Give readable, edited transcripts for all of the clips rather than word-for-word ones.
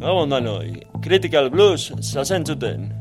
Gabon danoi, Critical Blues zazentzuten.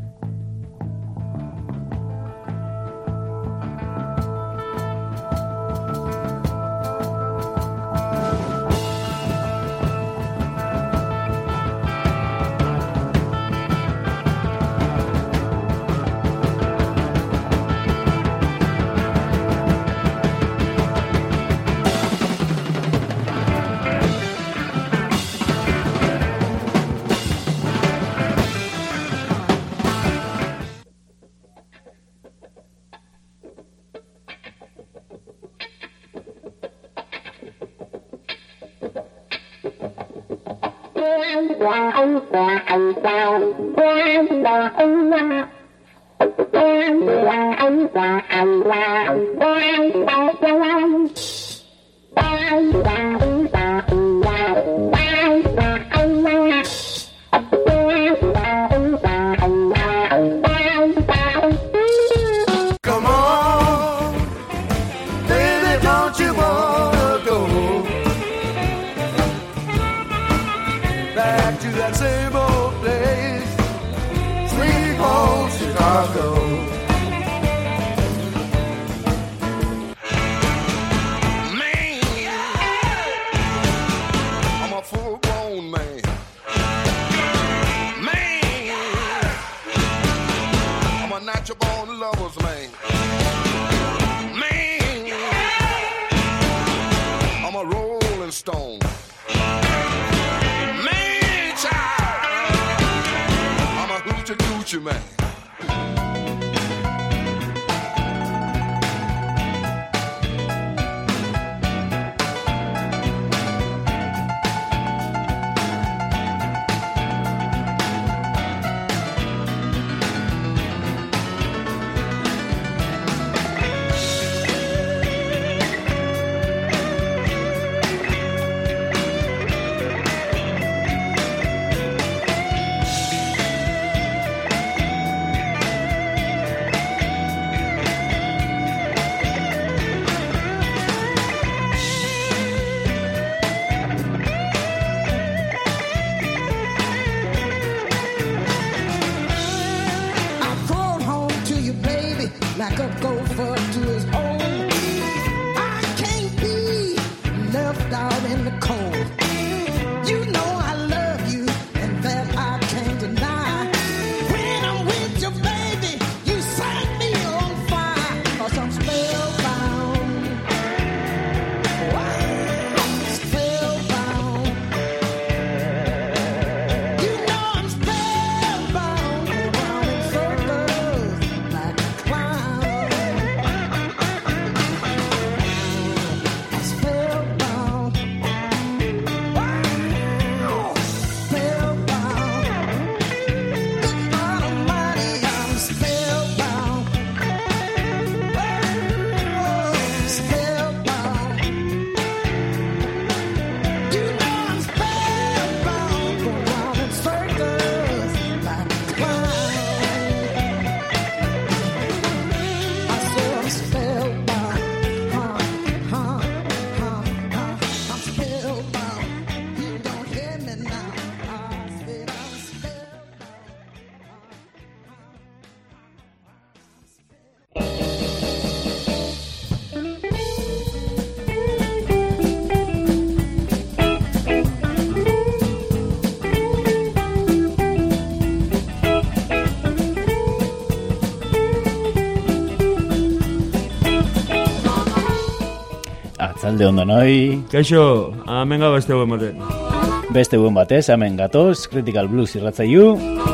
Arratsalde on denoi. Kaixo, hemen gau beste buen baten. Beste buen batez, hemen gatoz, Critical Blues irratzaiu.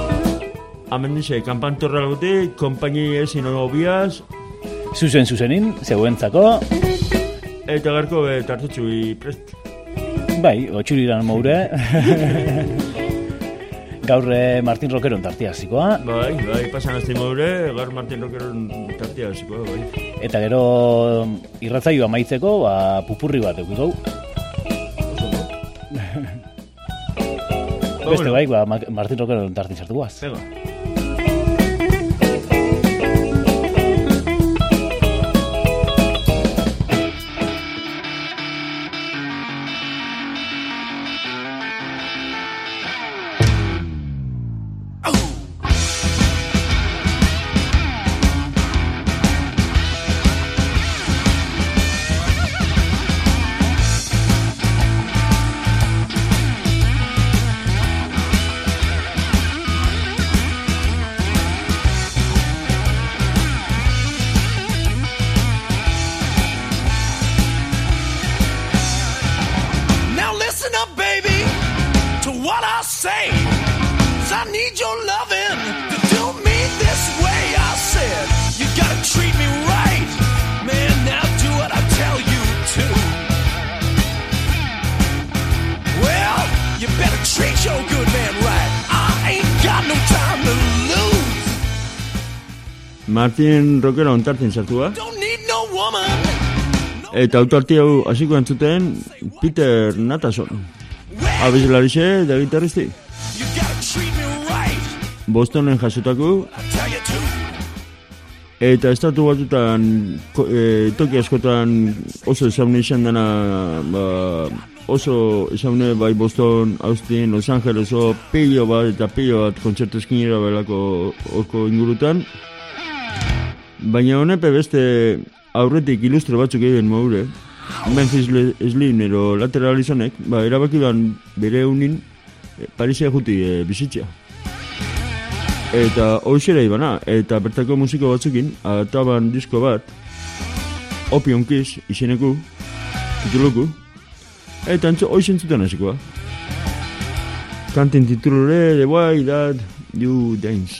Hemen dice, kanpantorra guti, konpaini ezin obiaz. Zuzenin, zeuentzako. Eta garko tartetxu prest. Bai, otxuriran moure. Gaur Martin Rockeron tartia hasikoa. Bai, pasan azte moure, gaur Martin Rockeron tartia hasikoa, bai. Eta gero irratzaio amaitzeko, pupurri bat eukiko. Beste bai, Martin Rockeron tartin sartu guaz. Pega. say, 'cause I need your loving to do me this way. I said, you gotta treat me right, man, now do what I tell you to. Well, you better treat your good man right. I ain't got no time to lose. Martin Rockera ontartzen sartua. Don't need no woman. Eta autarti hau hasiko entzuten Peter Natason. Abeslarixe da gitarristi. You gotta treat me right. Bostonen jasotako I tell you to. eta estatu batutan toki askotan oso ezaune izan dena, oso ezaune bai Boston, Austin, Los Angeles, pilo bat kontzertu eskinera belako orko ingurutan. Baina honepe beste aurretik ilustro batzuk egin maure, Memphis Slim ero Lateral izanek, erabaki bere unin Parisea juti bizitzea. Eta hoxera ibana, eta bertako musiko batzukin, ataban disko bat, Opium Kiss izeneku, tituluku, eta hoxen zuten hasikoa. Kanten titulure, The Way That You Dance.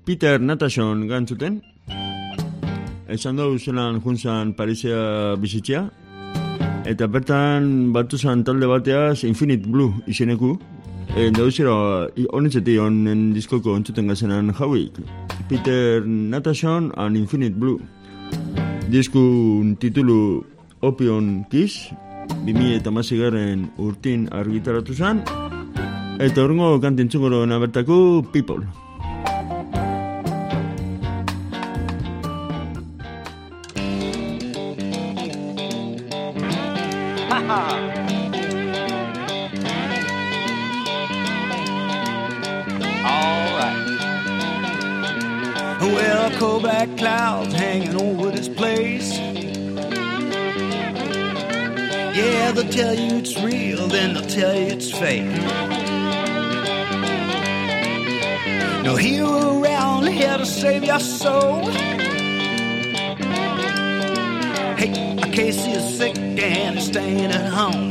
Peter Natason gantzuten. Esan dugu zelan juntzan Parisea bizitzea. Eta bertan batu zan talde bateaz Infinite Blue izeneku. Dauzero, honetzetik honen diskoko ontzuten gazenan jauik. Peter Natason and Infinite Blue. Diskun titulu Opium Kiss, 2008 urtin argitaratu zen. Eta horrengo kantintzungoro nabertako People. Well, cold black clouds hanging over this place. Yeah, they'll tell you it's real, then they'll tell you it's fake. No hero around here to save your soul. Hey, Casey is sick and he's staying at home.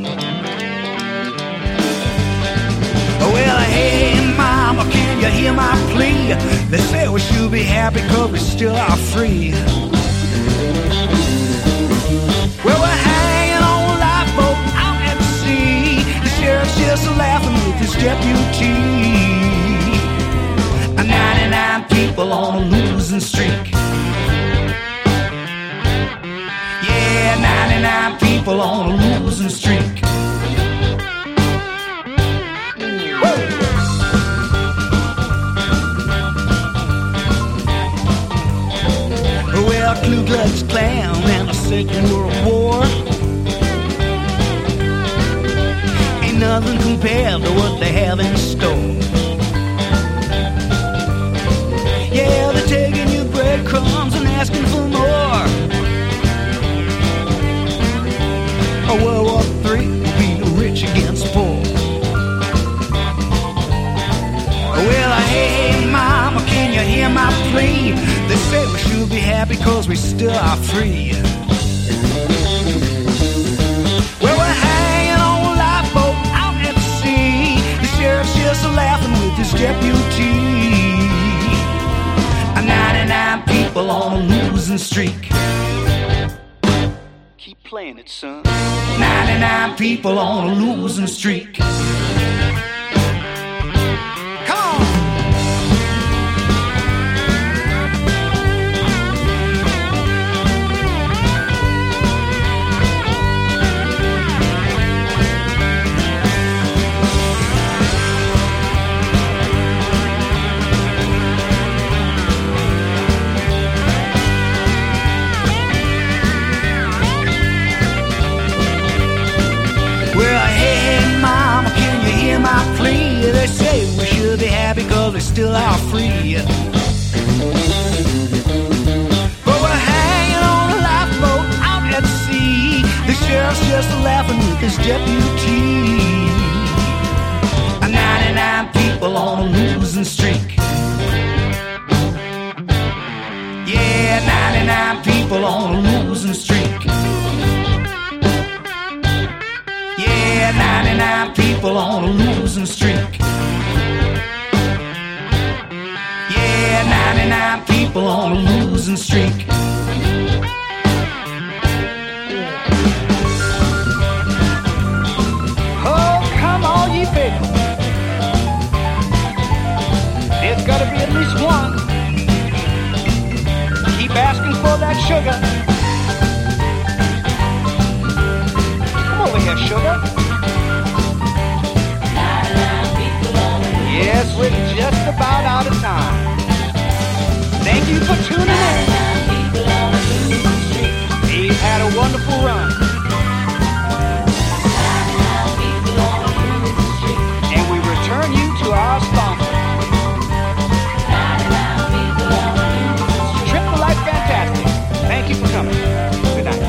Well, hey, mama, can you hear my plea? They say we should be happy cause we still are free. Well, we're hanging on a lifeboat out at sea. The sheriff's just laughing with his deputy. 99 people on a losing streak. Yeah, 99 people on a losing streak. Well, Ku Klux Klan and the Second World War ain't nothing compared to what they have in store. Yeah, they're taking your breadcrumbs and asking for more. World War III will be rich against poor. Well, hey, mama, can you hear my plea? They say we should be happy cause we still are free. Well, we're hanging on a lifeboat out at sea. The sheriff's just laughing with his deputy. 99 people on a losing streak. Keep playing it, son. 99 people on a losing streak. They say we should be happy cause we still are free. But we're hanging on a lifeboat out at sea. The sheriff's just laughing with his deputy. 99 people on a losing streak. Yeah, 99 people on a losing streak. Yeah, 99 people on a losing streak. Yeah, 99 people on a losing streak. Oh, come on, you people. There's gotta be at least one. Keep asking for that sugar. Come over here, sugar. Yes, we're just about out of time. Thank you for tuning in. We've had a wonderful run. And we return you to our sponsor. Trip to Life Fantastic. Thank you for coming. Good night.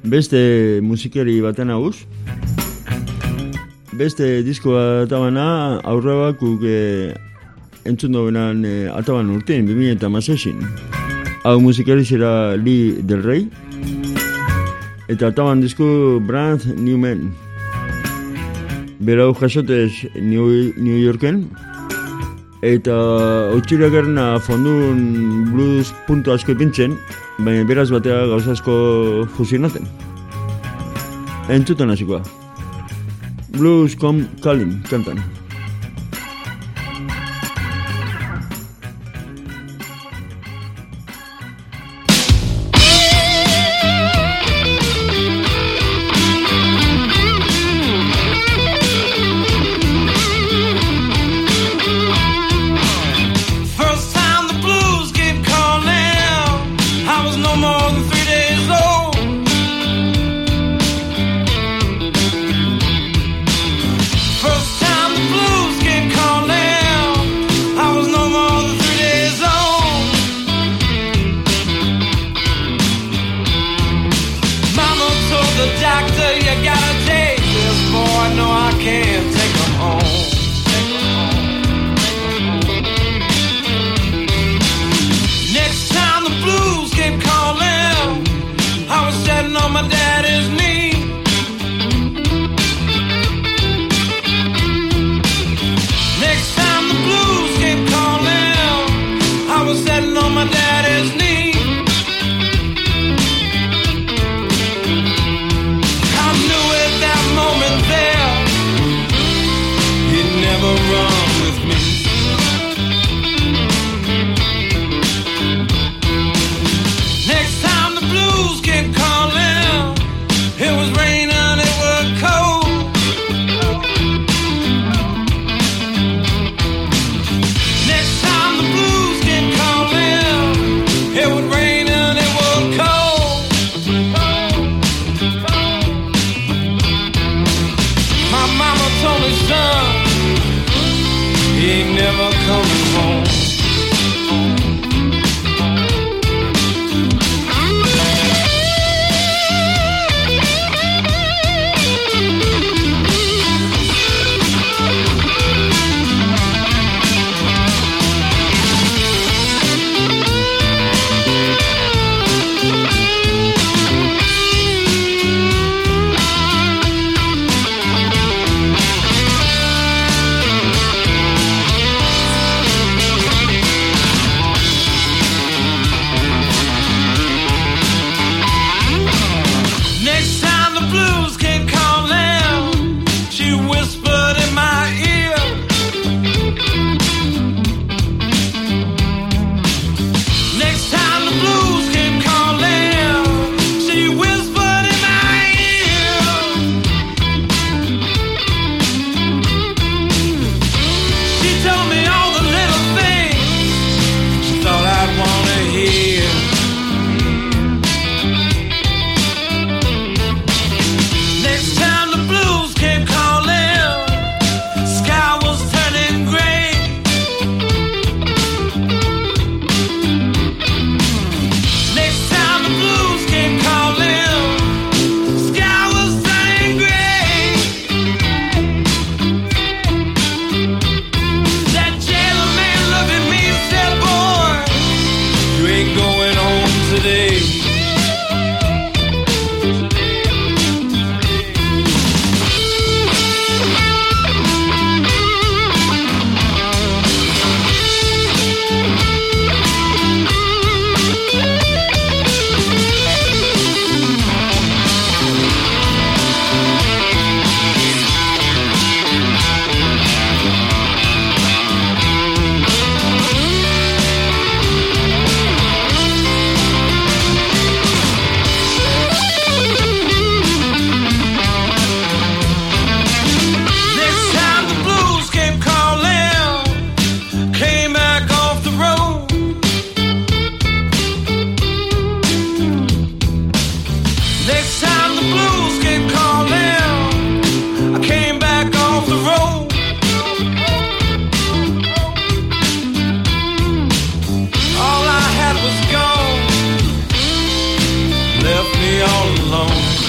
beste musikari baten aguz. Beste diskoa atabana aurrabakuk entzun dobenan ataban urtein, 2016. Hau musikari zera Lee Del Rey. Eta ataban disko Brand New Man. Berau jasotez New Yorken. Eta otxiragarna fondun blues puntu asko ipintzen, baina beraz batea gauza asko fusionaten. Entzutan hasikoa. Blues Come Calling, kantan. left me all alone.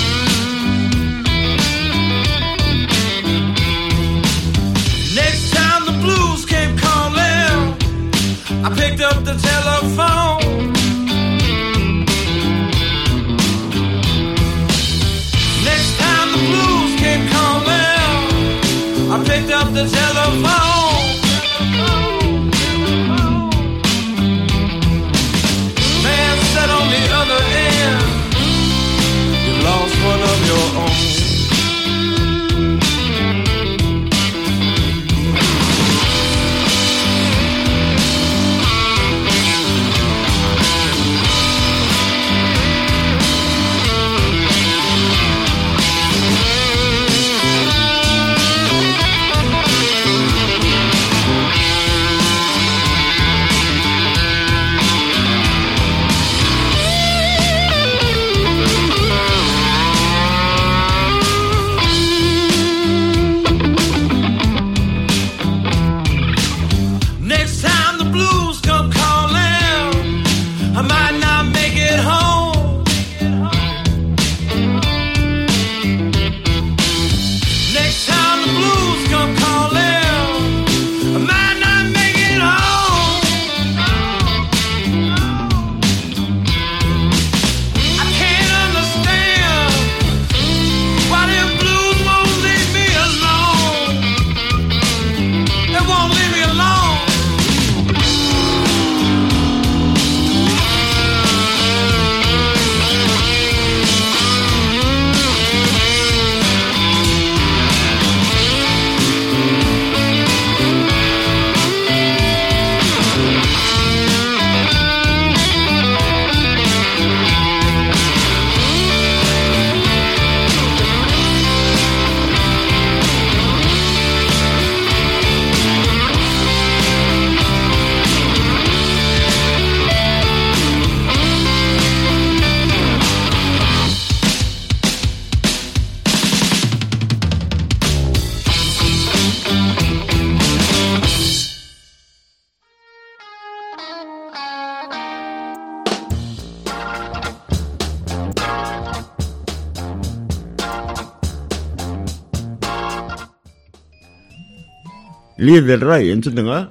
Líder Rai, entzuten ga?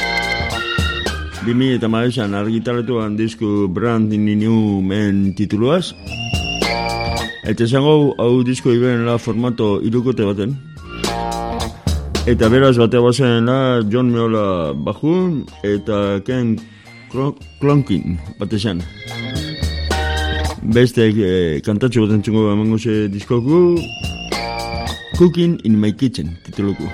2008an argitaratuan disko Brand New Men tituluaz. Eta esango hau disko ibenela formato irukote baten. Eta beraz batea bazenela John Meola bajun eta Ken Clonkin batean. Beste kantatxo baten txungo emango ze diskoku Cooking in My Kitchen tituluku.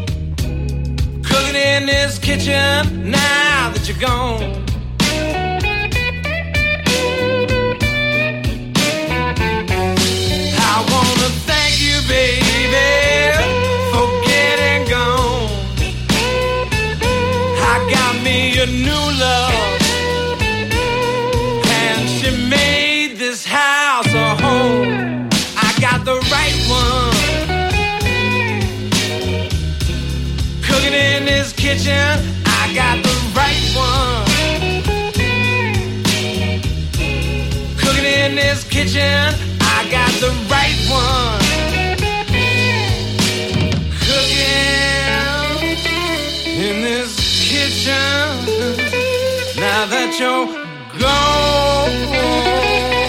Kitchen now that you're gone. in this kitchen, I got the right one. Cooking in this kitchen, I got the right one. Cooking in this kitchen, now that you're gone.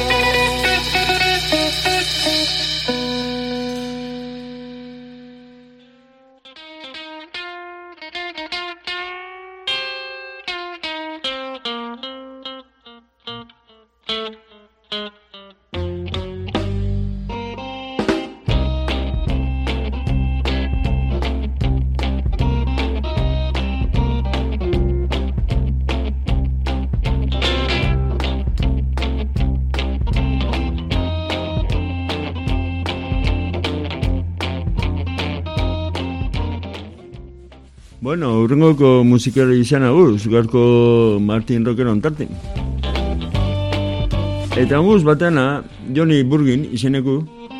Bueno, urrengoko musikari izan aguz, gaurko Martin Rockeron tartin. Eta aguz batena, Johnny Burgin izeneku.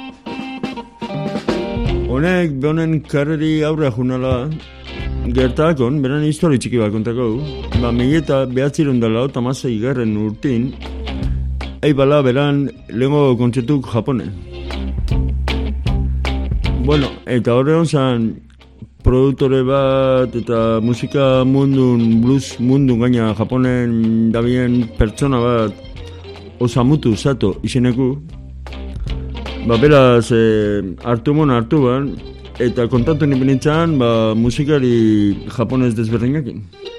Honek behonen karreri aurra junala gertakon, beran histori txiki bat kontako. Ba, mila behatzirun dela, tamasei garren urtin, eibala beran lehengo kontzertuk Japonen. Bueno, eta horreon zan, produktore bat eta musika mundun, blues mundun gaina Japonen dabien pertsona bat Osamutu Sato izeneku. Ba, beraz, hartu ban, eta kontatu nipenintzan, ba, musikari japonez desberdinakin.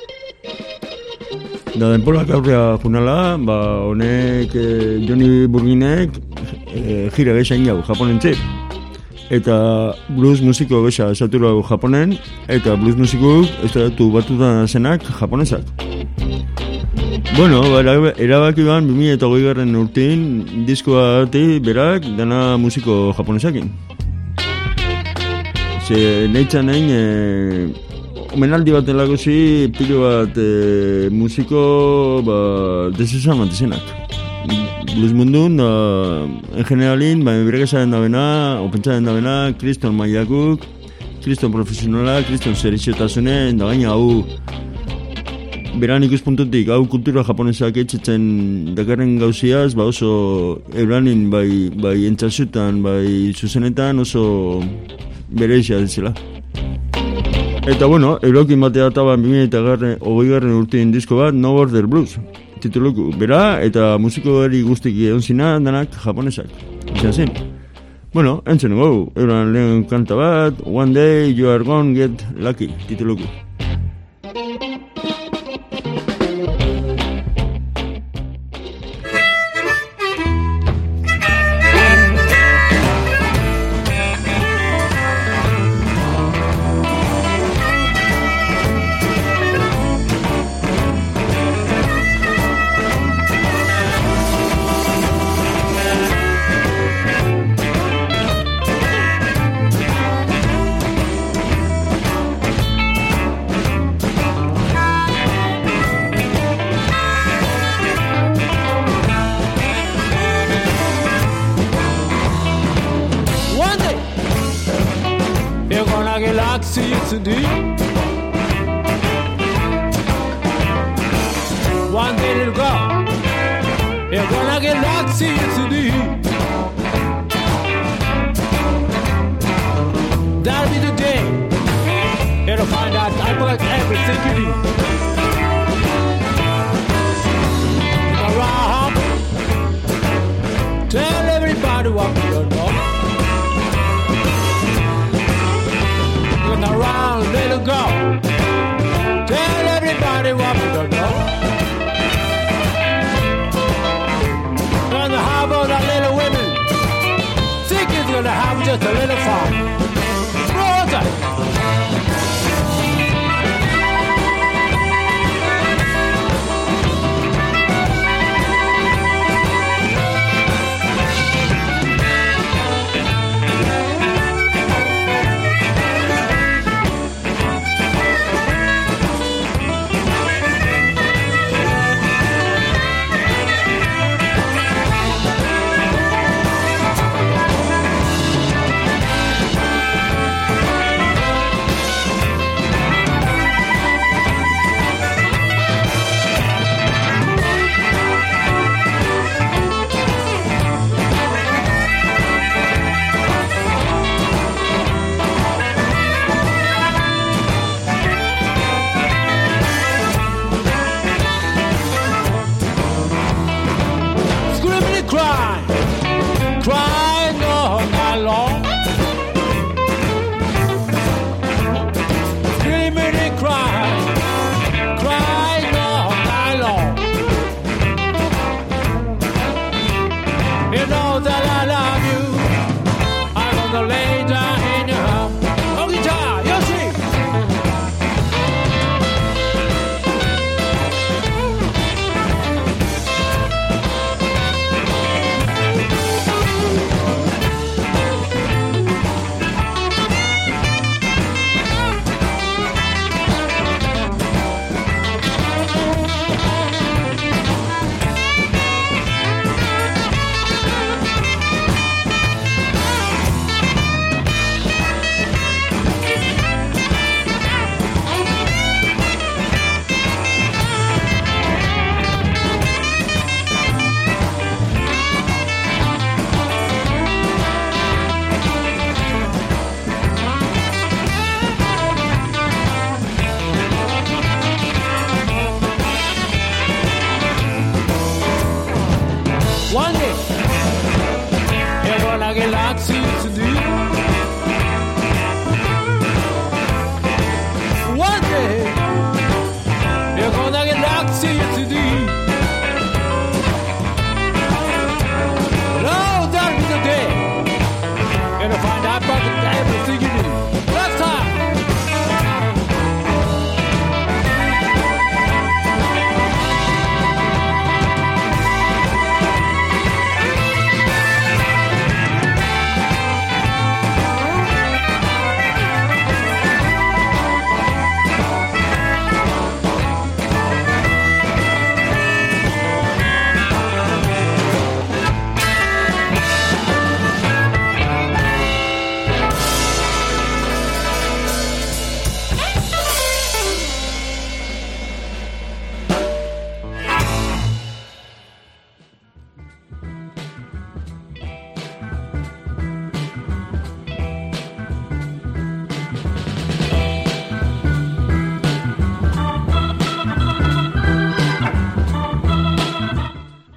Da, denpolak aurrea junala, ba, honek, Johnny Burginek, jira gezain jau, japonentzit. Eta blues musiko gesa esaturu hau Japonen, eta blues musikuk estaratu batutan zenak japonesak. Bueno, erabaki ban 2008 garren urtin diskoa ati berak dana musiko japonesakin. Ze neitza nahin omenaldi baten lagozi pilo bat musiko desesan mantezenak. Blues mundun, en generalin, beregezaren dabena, opentzaren dabena, kriston maiakuk, kriston profesionala, kriston zeriziotasune, da baina hau beran ikuspuntutik, hau kultura japonesak etxetzen dakarren gauziaz, ba oso euranin bai entzasutan, bai zuzenetan oso berezia ditzela. Eta bueno, eurokin batea taban 2008 garren urtein disko bat, No Border Blues. Tituluku, bera eta musikoari guztiki egon zina danak japonesak. Izan zen. Bueno, entzen gau, euran lehen kanta bat, One Day You Are Gonna Get Lucky, tituluku. One day it'll go. You're gonna get lucky, see you today. That'll be the day. You'll find out I got everything you need. Around, tell everybody what you don't know. Look around, let it go. Tell everybody what you don't know. How about that little way?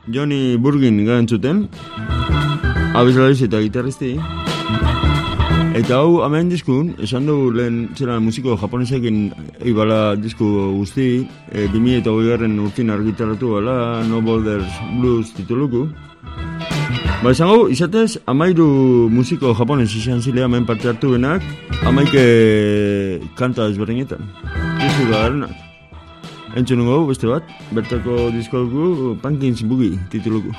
Johnny Burgin gantzuten, abeslariz eta gitarristi. Eta hau hemen diskun, esan dugu lehen zera musiko japonesekin eibala disku guzti, 2008 urtin argitaratu bala, No Boulders Blues tituluku. Ba, esango, izatez, 13 musiko japonez izan zilea hemen parte hartu benak, 11 kanta ezberdinetan. Disku da garenak. Entzun nugu, beste bat, bertako disko dugu, Pumpkins Boogie tituluku.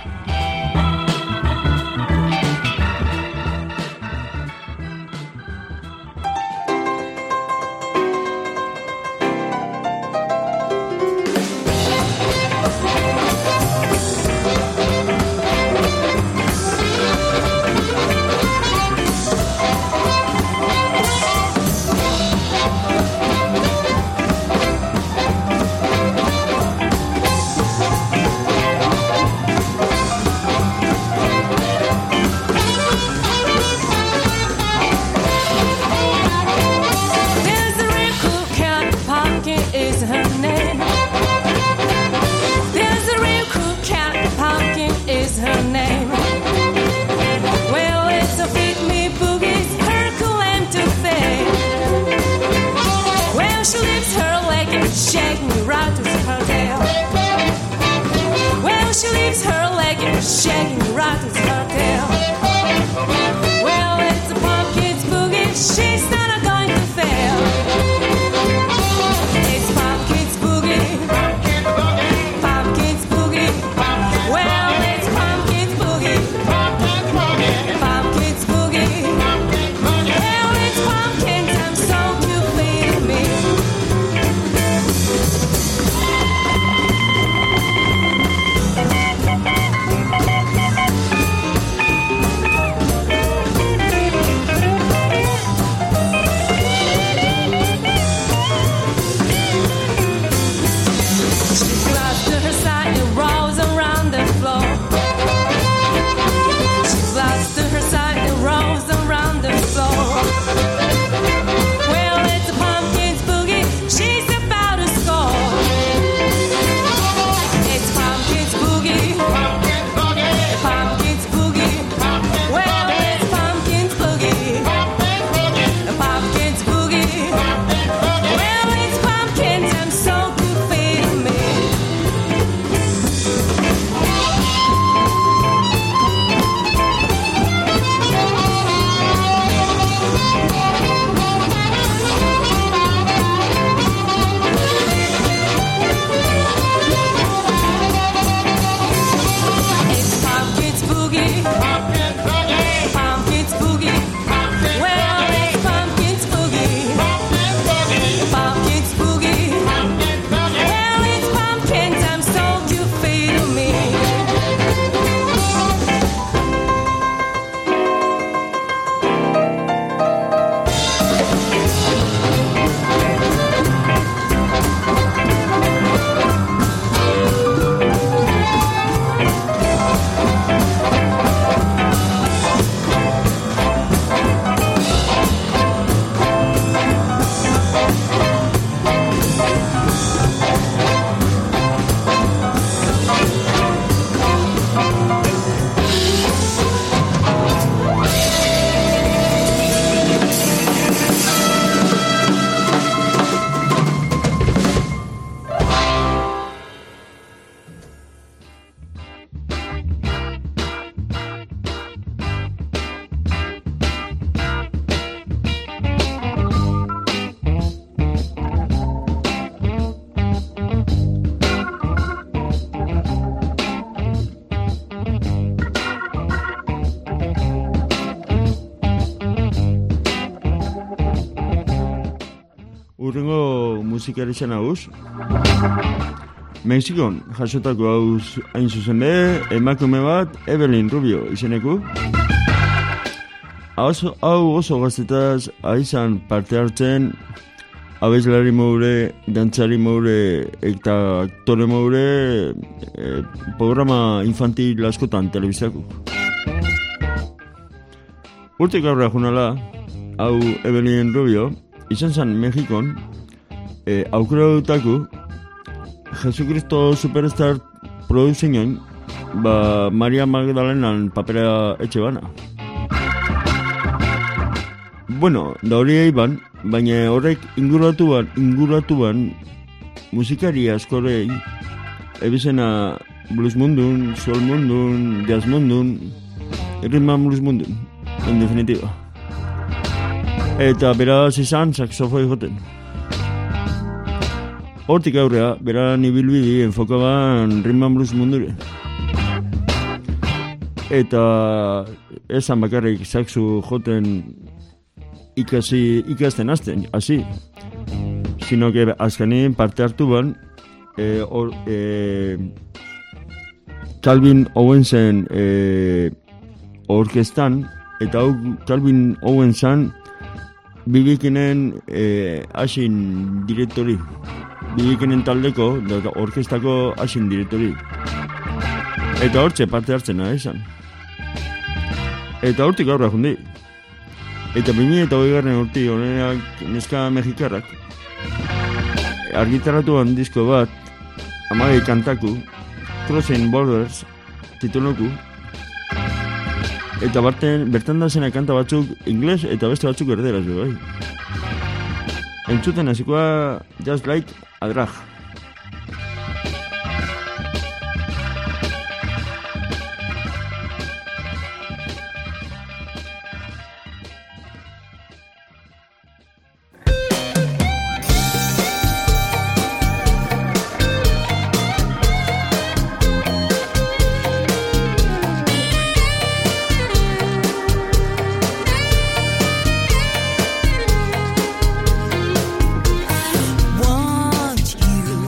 Urrengo musikari zen hauz. Mexikon jasotako hauz hain zuzen be, emakume bat, Evelyn Rubio izeneku. Hau oso gaztetaz aizan parte hartzen, abeslari moure, dantzari moure eta aktore moure programa infantil askotan telebizako. Urtek aurra junala, hau Evelyn Rubio, izan zen Mexikon, aukera dutaku, Jesucristo Superstar produzioen Maria Magdalenan papera etxe bana. Bueno, da hori eiban, baina horrek inguratuan musikari askorei ebizena blues mundun, soul mundun, jazz mundun, ritma blues mundun, en definitiva. Eta beraz izan saxofoi joten. Hortik aurrea, beran ibilbidi enfokaban ritma blues mundure. Eta esan bakarrik saxu joten ikasten hasten, hasi. Sino que azkenin parte hartu ban, Calvin Owensen orkestan, eta hau Calvin Owensen bibikinen asin direktori. Bibikinen taldeko, orkestako asin direktori. Eta hortxe parte hartzena esan. Eta hortik aurra jundi. Eta 2008 urti honenak neska mexikarrak argitaratuan disko bat, 12 kantaku, Crossing Borders tituluku, eta bertan da zena kanta batzuk ingles eta beste batzuk erderaz bai. Entzuten hasikoa Just Like a Drag. Want you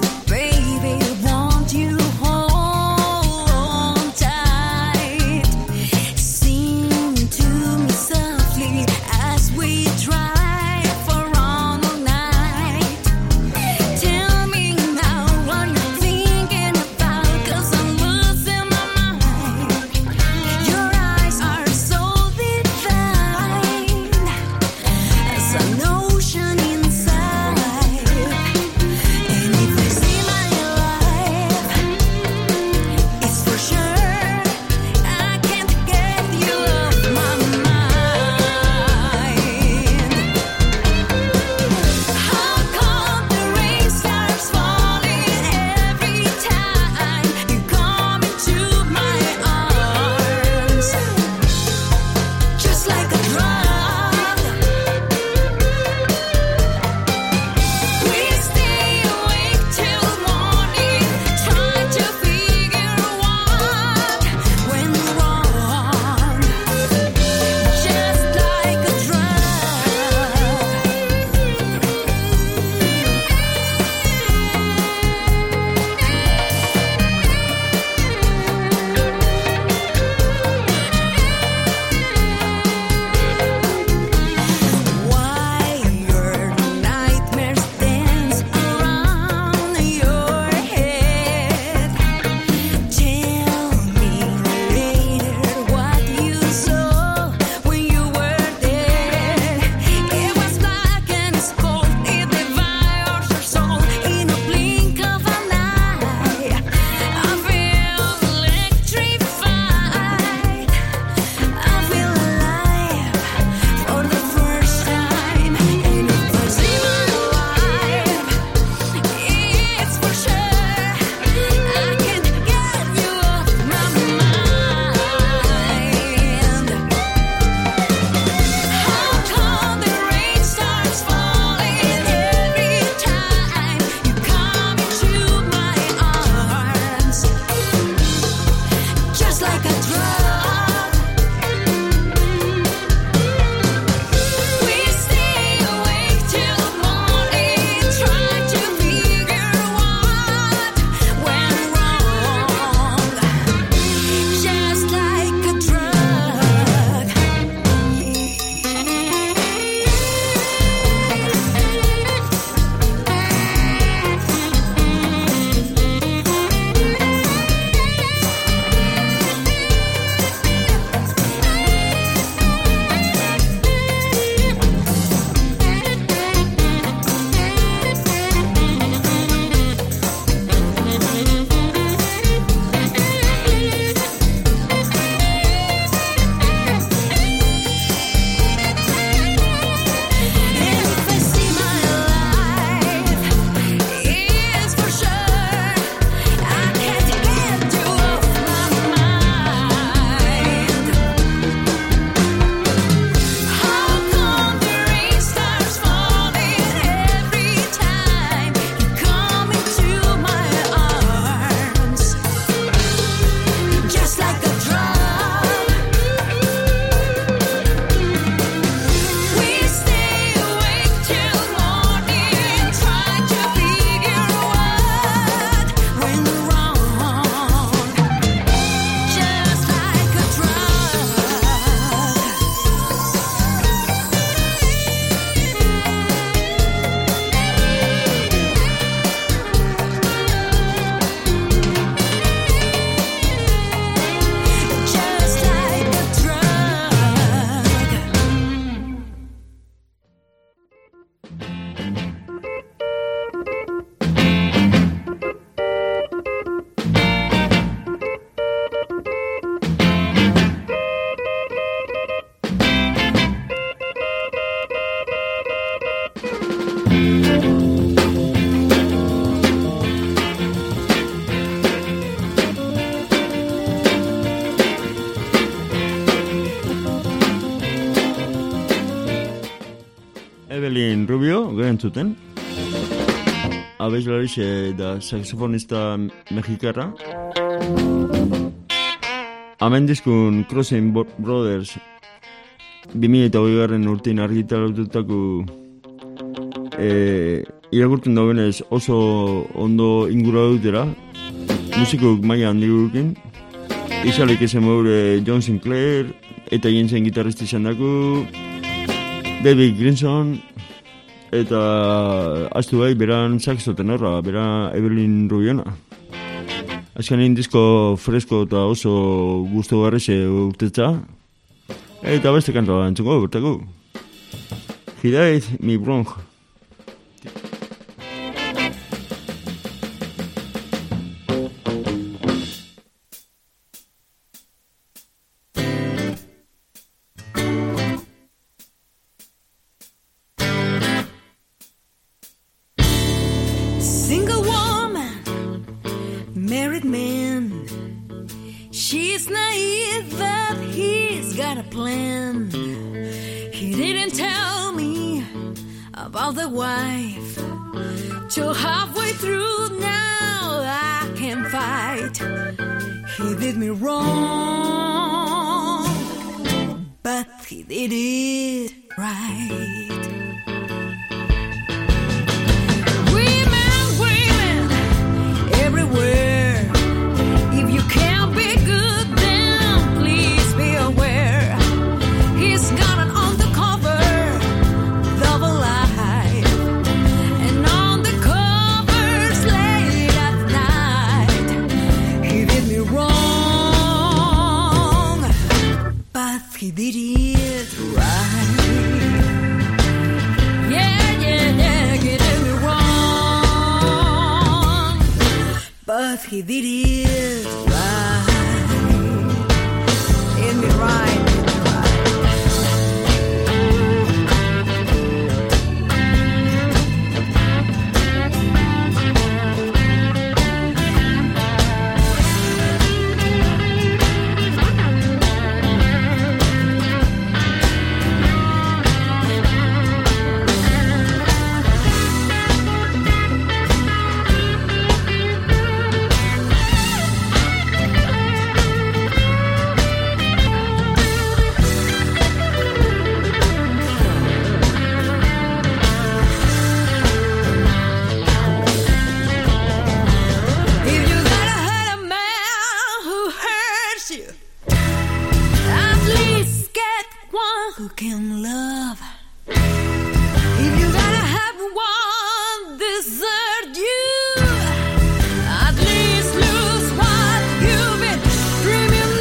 Evelyn Rubio, garen zuten. Abeslarixe da saxofonista mexikarra. Hemen diskun Crossing Brothers 2008 urtein argitaratutako irakurtzen daudenez oso ondo ingura dutera. Musikok maila handi gurukin. Izalik ezen maure John Sinclair eta jensen gitarristi izan dako. David Grinson eta astu bai beran saxo tenorra, bera Evelyn Rubiona. Azkenin disko fresko eta oso gustogarrixe urtetza. Eta beste kantoa entzuko, bertako. He died, mi bronx. Single woman, married man. She's naive that he's got a plan. He didn't tell me about the wife. Till halfway through now I can fight. He did me wrong, but he did it right. Everywhere. If you can't be good, then please be aware. He's got an undercover double life, and on the covers late at night. He did me wrong, but he did it right. Yeah, he did me wrong, but he did it right. Did me right. Who can love? If you gotta have one desert you, at least lose what you've been dreaming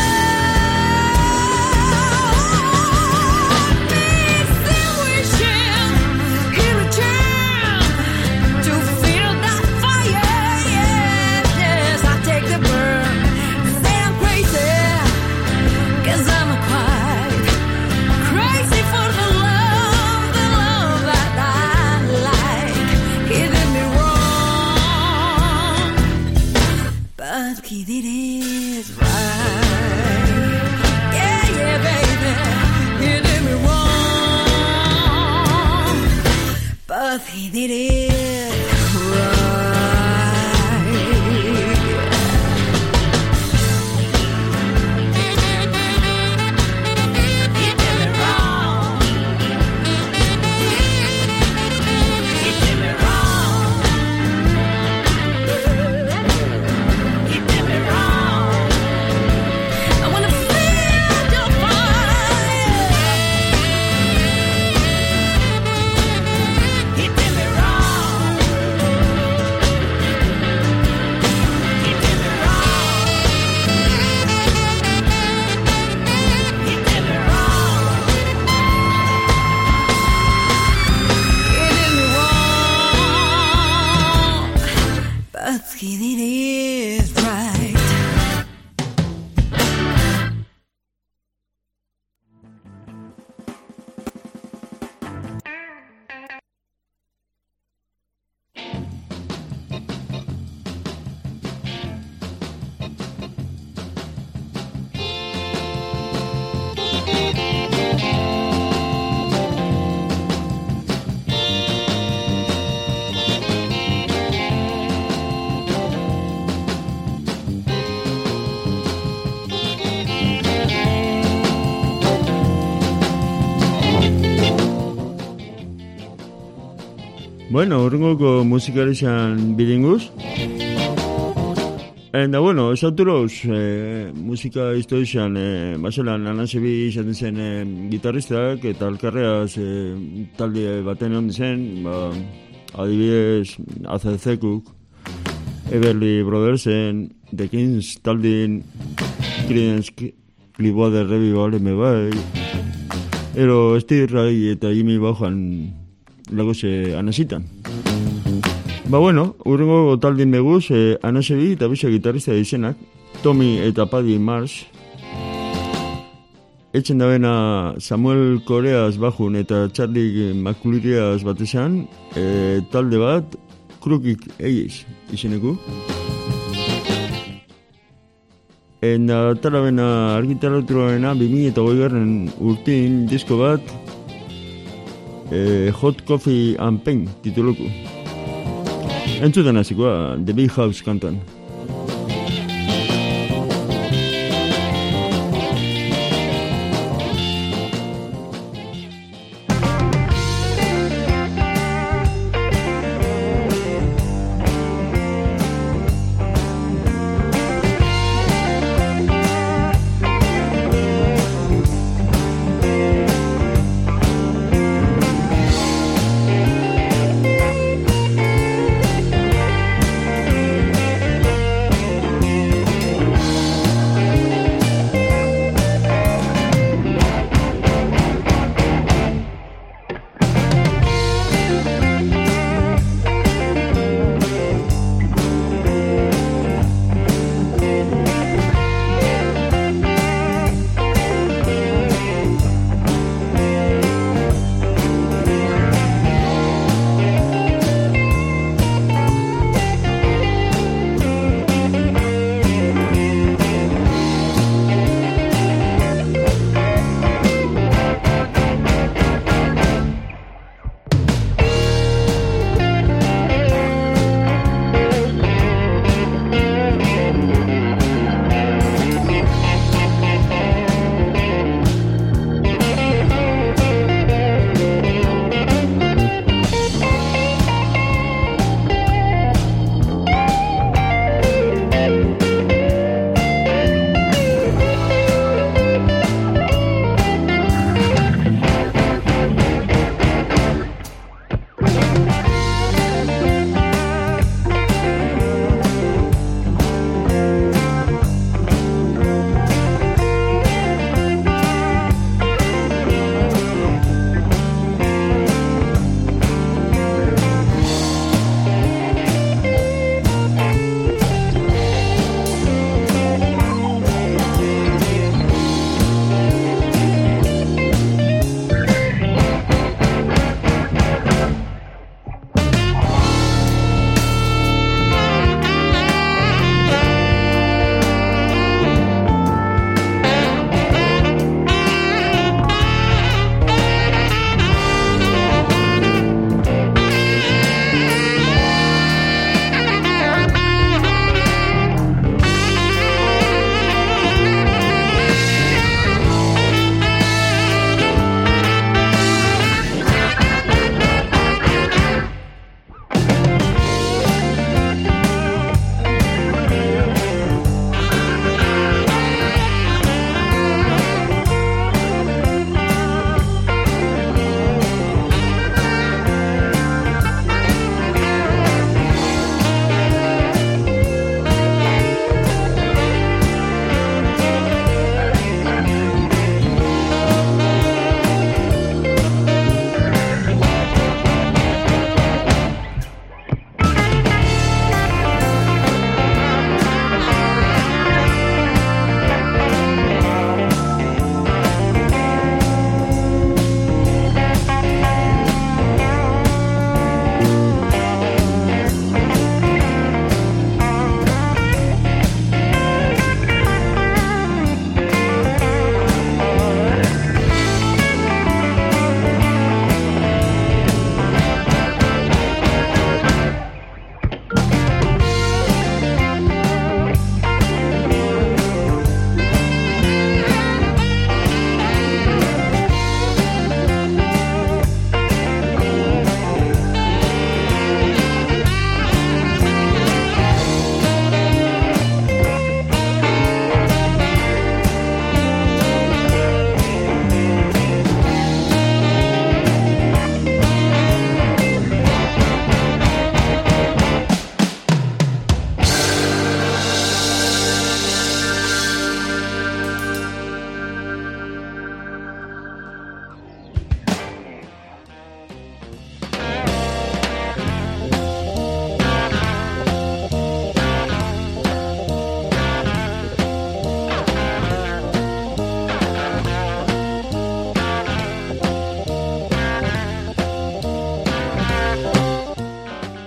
of. Missing wishing in return to feel that fire. Yes, I take the burn. Say I'm crazy, 'cause I'm a quiet. Crazy for the love that I like. He did me wrong, but he did it right. Yeah, baby, he did me wrong, but he did it right. He did it right. Bueno, urrengoko musikari izan bilinguz. Eta, bueno, esaturoz, musika historizan, baselan, Anasebi izan zen gitarristak, eta alkarreaz talde baten hon zen, adibidez, ACDC-kuk, Everly Brothersen, The Kings taldin, Creedence Clearwater Revival, bai, ero Steve Rai eta Jimmy Vaughan lagoze anasitan. Bueno, urrengo taldin beguz, Anasebi eta bisa gitarrista izenak, Tommy eta Paddy Marsh, etxen dabena Samuel Koreaz bajun eta Charlie McCluriaz batesan, talde bat, Crooked Eyes izeneku. Eta talabena argitaraturoena 2008 urtin disko bat, Hot Coffee and Pain tituluko. Entzuten hasikoa, The Big House kantan.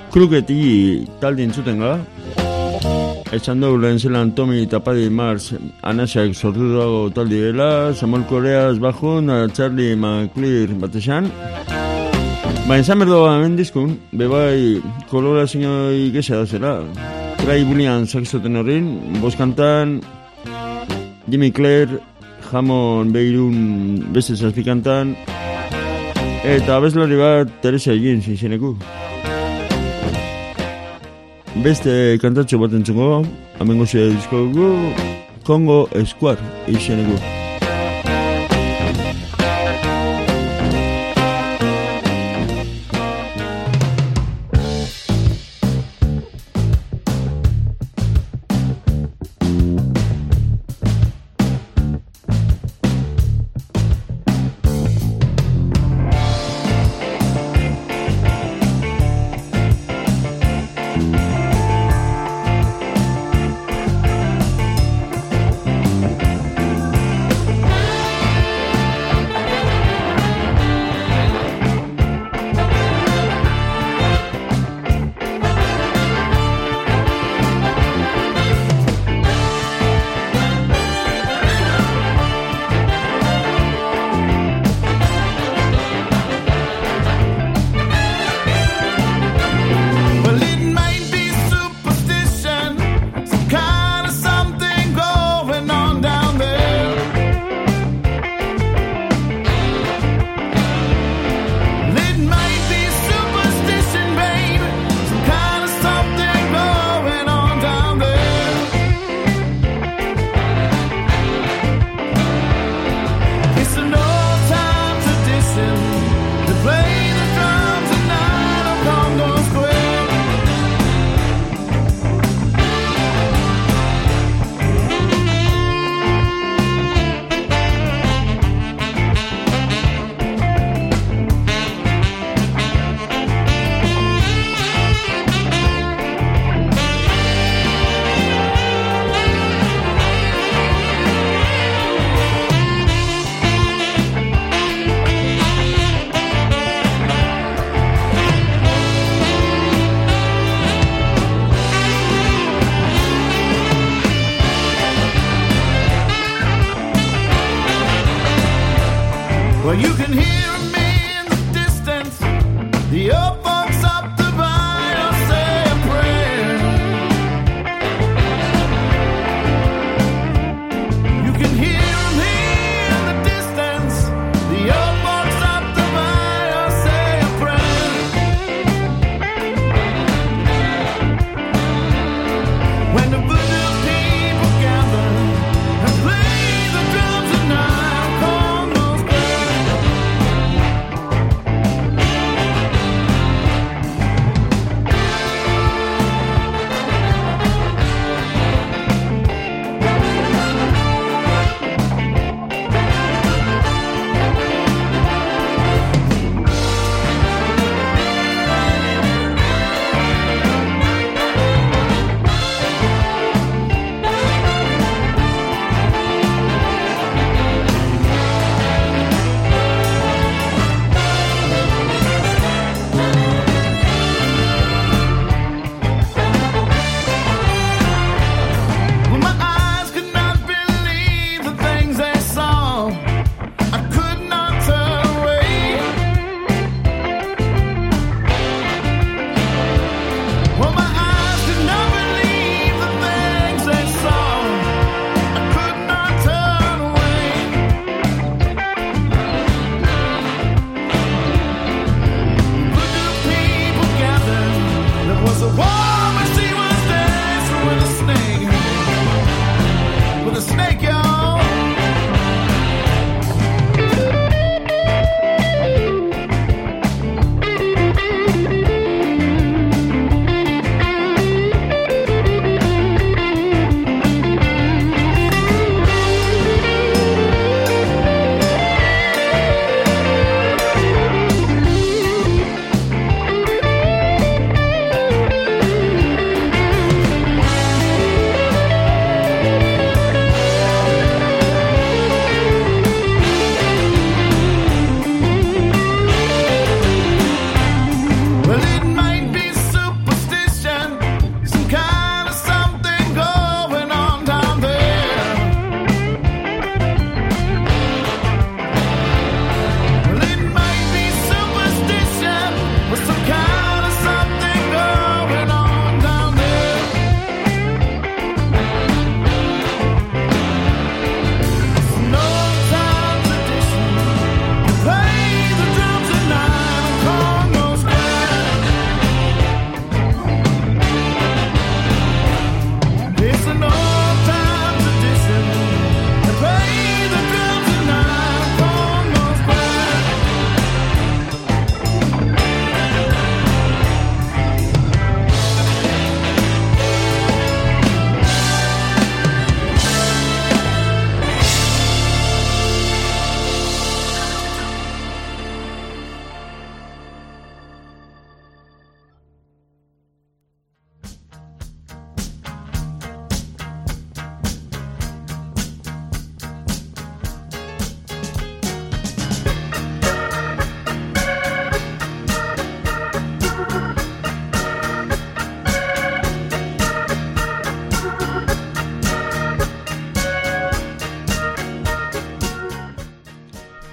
Crooked talde entzuten gara. Esan dugu lehen zelan Tommy eta Paddy Mars anasak sortu dago talde dela, Samuel Koreas bajun, Charlie McClear batesan. Baina esan berdo hemen diskun, bebai kolorazioa gesa da zela. Craig Bullian saxoten horrin, boskantan, Jimmy Clare, Hammond Beirun beste zazpikantan, eta abeslari bat Teresa Jeans izeneku. Beste kantatxo bat entzuko, hemen gozea disko dugu, Congo Squad izeneku. Well, you can hear me in the distance. The old folks up the vine say a prayer. You can hear me in the distance. The old folks up the vine say a prayer. When the voodoo people gather and play the drums at night.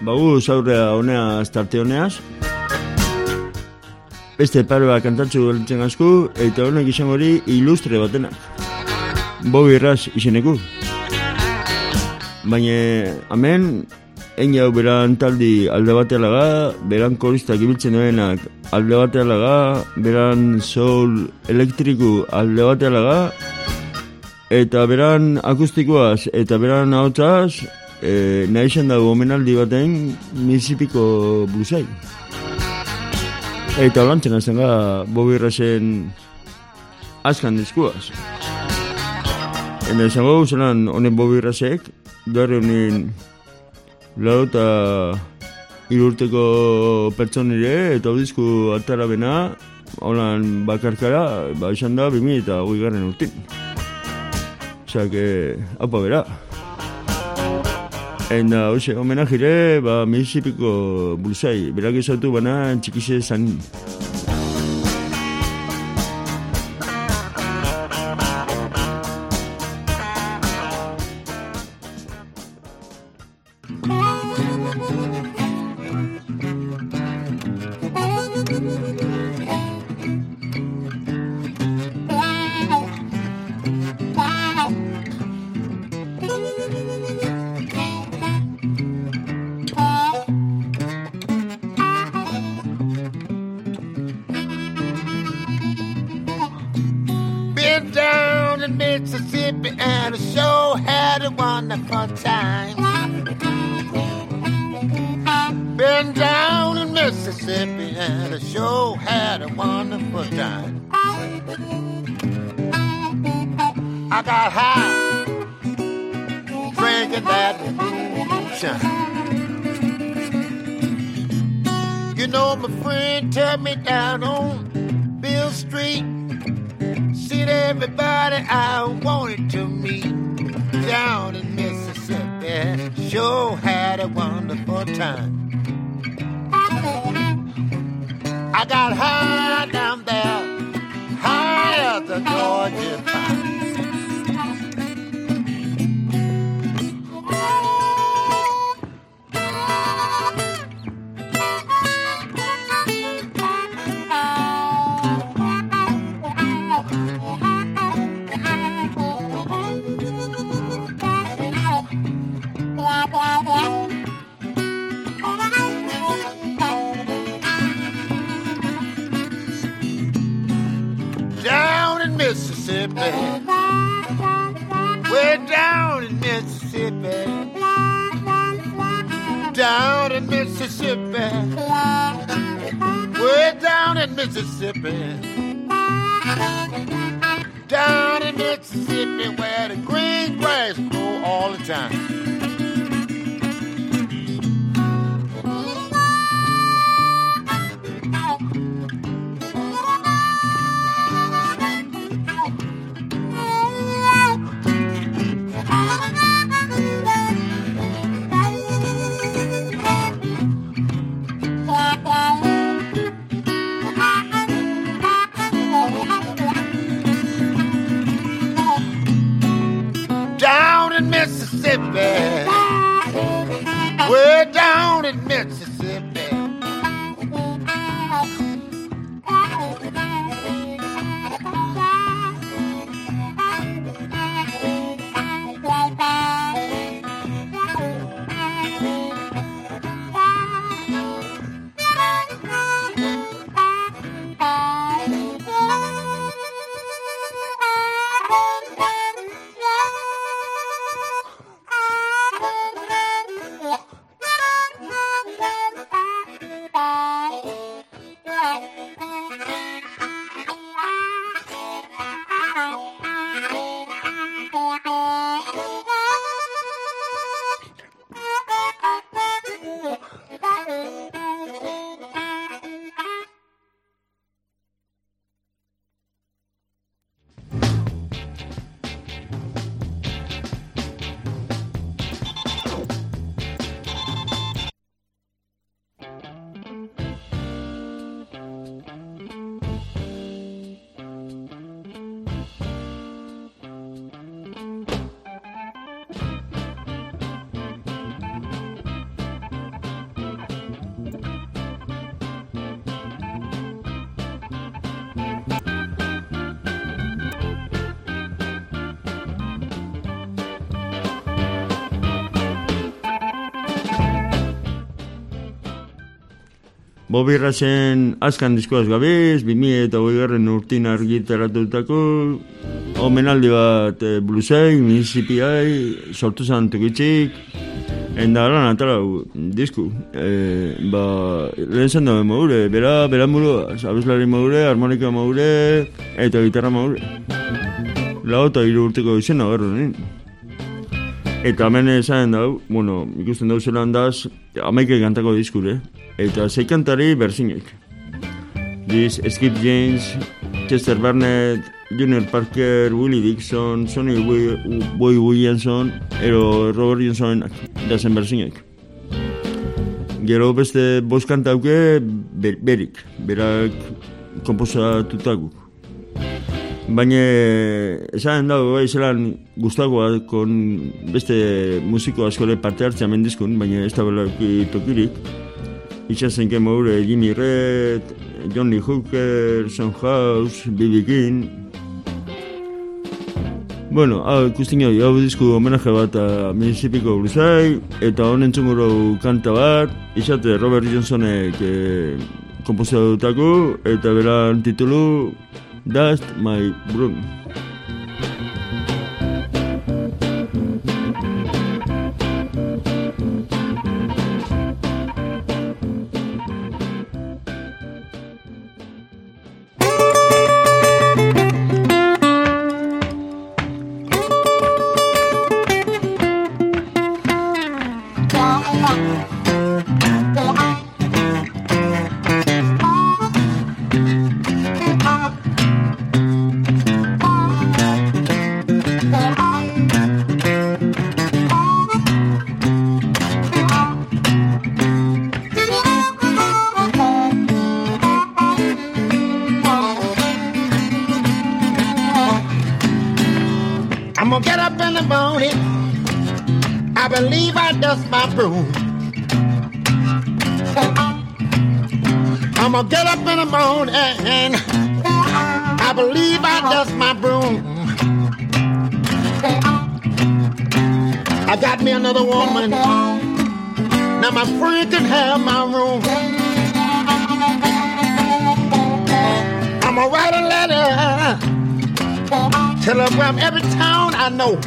Bagu zaurrea honea starte honeaz. Beste pare bat kantatzu gelditzen asku, eta honek izango hori ilustre batenak. Bobby Rush izeneku. Baina, hemen, egin hau beran taldi alde batealaga, beran koristak ibiltzen duenak alde batealaga, beran soul elektriku alde batealaga, eta beran akustikoaz eta beran ahotzaz, nahi zen dago omenaldi baten Missippiko bluesai. Eta holantzen hazen ga Bobby Rushen askan diskuaz. Eta izango zelan honen Bobby Rushek, duarri honin lauta irurteko pertsonire eta audizku atara bena, holan bakarkara, izan da 2008 urtin. Osa, que, haupa bera. Eta, homenajire, Missippiko bluesai, berak ezautu bana txikize zanin. Mississippi and I sure had a wonderful time. Been down in Mississippi and I sure had a wonderful time. I got high drinking that moonshine. You know my friend took me down on Bill Street. Seen everybody I wanted to meet down in Mississippi. Sure had a wonderful time. I got high down there, high as the Georgia pine. Down in Mississippi, way down in Mississippi, down in Mississippi, way down in Mississippi, down in Mississippi where the green grass grow all the time. Down in Mississippi, Bobby Rasen azkan diskoaz gabiz, 2008 urtin argitaratutako omenaldi bat bluesai, Mississippi sortu zan tukitzik, enda lan atara disku. Lehen zen dabe maure, bera murua, abeslari maure, harmonika maure, eta gitarra maure. Lau eta 3 urteko izena garro nien. Eta hemen esan dau, ikusten dau zelan daz, 11 kantako diskure. Eta 6 kantari berzinek. Skip James, Chester Barnett, Junior Parker, Willie Dixon, Sonny Boy Williamson, ero Robert Johnsonek, dazen berzinek. Gero beste 5 kantauke berak komposatutako. Baina esan dago zelan gustakoa kon beste musiko askore parte hartzea mendizkun, baina ez da belaki tokirik. Itxasenke maure Jimmy Red, John Lee Hooker, Son House, B.B. King. Ikusten hau disku homenaje bat Mississippiko bluesai, eta honen txunguro kanta bat, izate Robert Johnsonek komposatutako, eta beran titulu Dust My Broom. I'm gonna get up in the morning. I believe I dust my broom. I'm gonna get up in the morning. I believe I dust my broom. I got me another woman. Now my friend can have my room. I'm gonna write a letter. Telegram every town I know.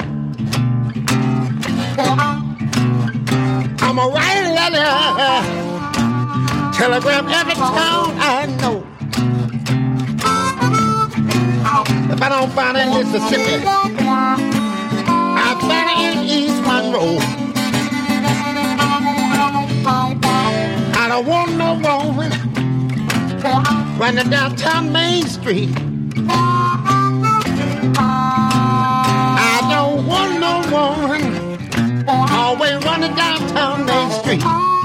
I'ma write a letter. Telegram every town I know. If I don't find it in Mississippi, I'll find it in East Monroe. I don't want no woman running downtown Main Street. I don't want no woman always running downtown Main Street.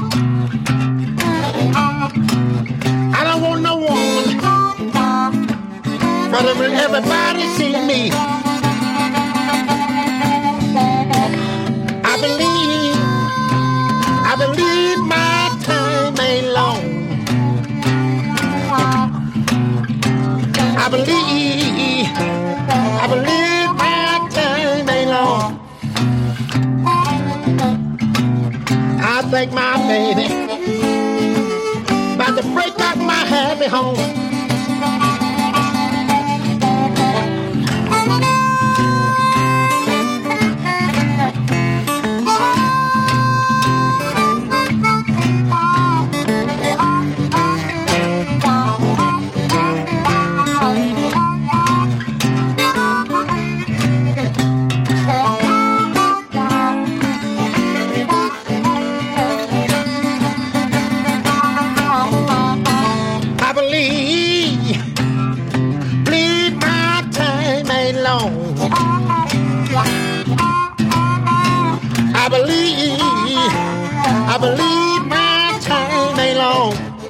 I don't want no woman but everybody see me. I believe my time ain't long. I believe my time ain't long. I think my baby about to break up my happy home. I believe my time ain't long.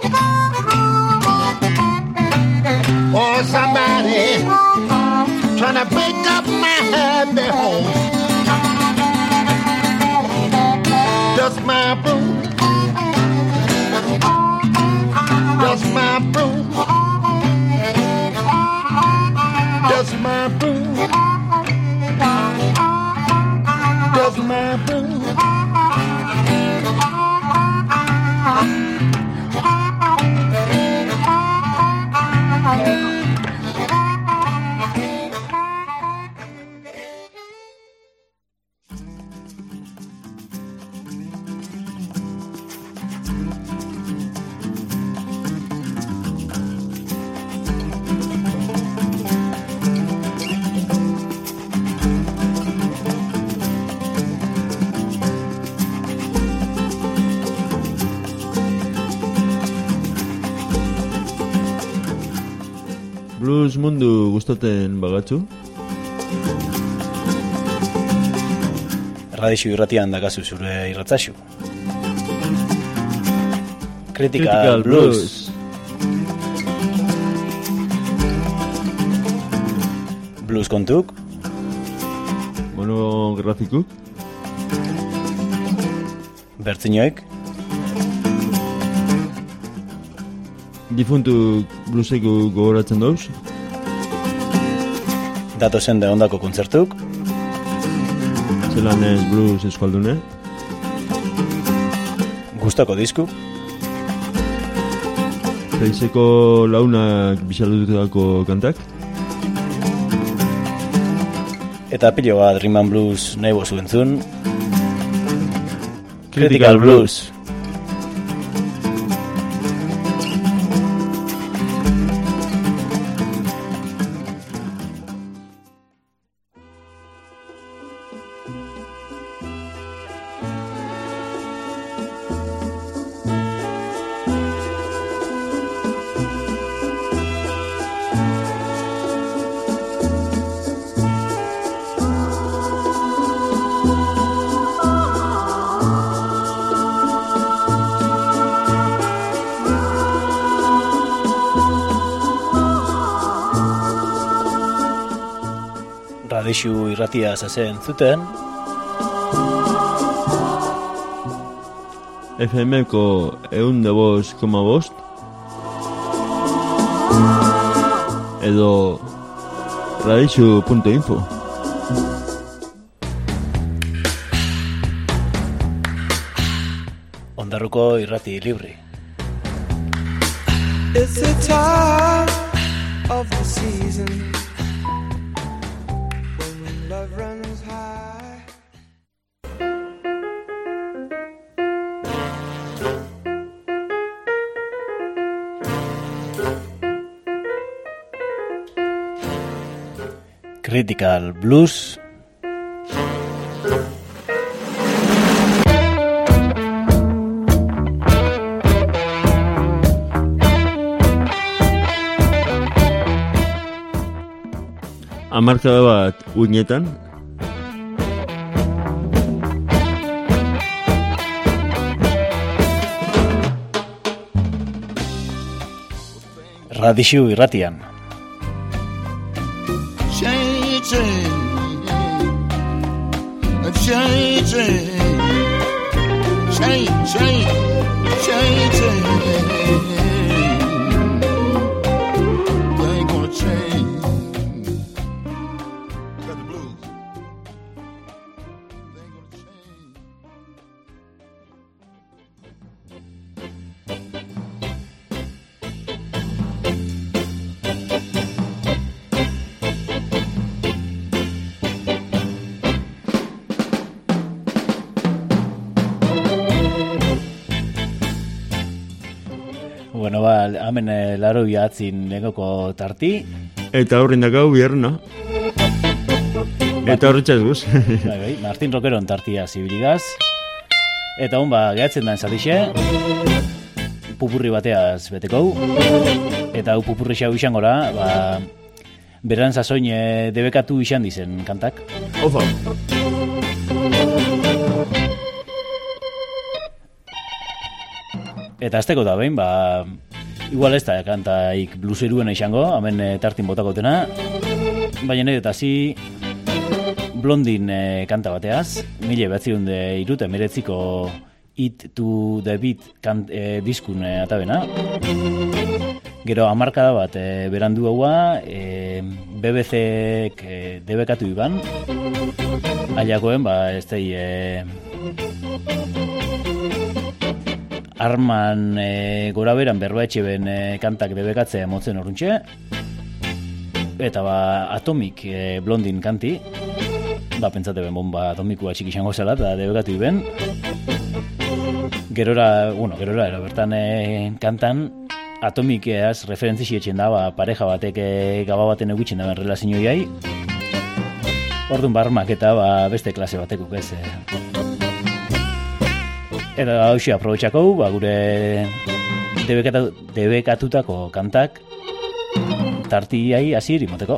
Or somebody trying to break up my happy home. Just my broom. Just my broom. Just my broom. Just my broom. blues mundu gustaten bagatzu? Radixu irratian dakazu zure irratzaxu. Critical Blues. Blues kontuk. Monografikuk. Bertzinoek. Difuntu blueseko gogoratzen dauz. Datozen de ondako kontzertuk. Zelan ez blues eskualdune. Gustako disku. Reizeko launak bisalututako kantak. Eta pilo bat Rhythm and Blues nahi bozu entzun. Critical Blues. Radixu irratia zazen zuten. FM-ko 105,5 edo radixu.info. Ondarruko irrati libre. It's the time of the season when love runs high. Critical Blues. Hamarkada bat uinetan. Radixu irratian. Bueno, ba, hemen laro bihatzin negoko tarti. Eta horrin dakau biherna. Eta horretxaz guz. Bai, Martin Roqueron tartia zibiligaz. Eta hon, ba, gehatzen da enzatixe. Pupurri bateaz betekau. Eta hau pupurri xau izan gora, ba, beran zazoin debekatu izan dizen kantak. Ofa. Eta azteko da behin, ba, igual ez da kantaik blueseruena izango, hemen tartin botakotena, baina nire eta zi Blondin kanta bateaz, 1973ko It to the Beat diskun atabena. Gero hamarkada bat berandu haua, BBC-ek debekatu iban, ailakoen, ba, ez dei Arman gora beran berbaetxe ben kantak debekatzea motzen oruntxe. Eta ba, Atomic Blondin kanti. Ba, pentsate ben bomba atomikua txik izango zela eta debekatu iben. Gerora, bertan kantan Atomikeaz referentzi xietzen da, ba, pareja batek gaba baten egutzen da ben relazioiai. Orduan barmak eta ba, beste klase batekuk ez. Eta hausi aprobetxako, ba, gure debekatutako kantak tartiai hasieri moteko.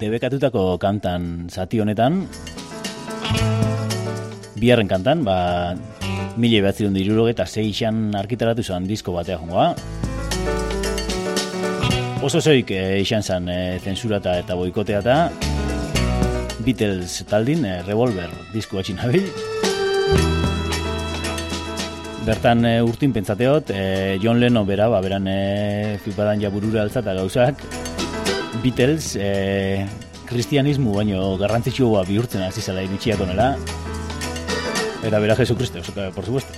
debekatutako kantan zati honetan, biharren kantan, 1976an argitaratu zen disko batea jongoa. Oso zoik izan zen zensurata eta boikotea eta Beatles taldin Revolver disko batxin nabil. Bertan urtin pentsateot, John Lennon bera, beran flipadan jaburura altzata gauzak, Beatles kristianismo baino garrantzitsua bihurtzen hasi zela iritxiak onela. Eta bera Jesucristo, por supuesto.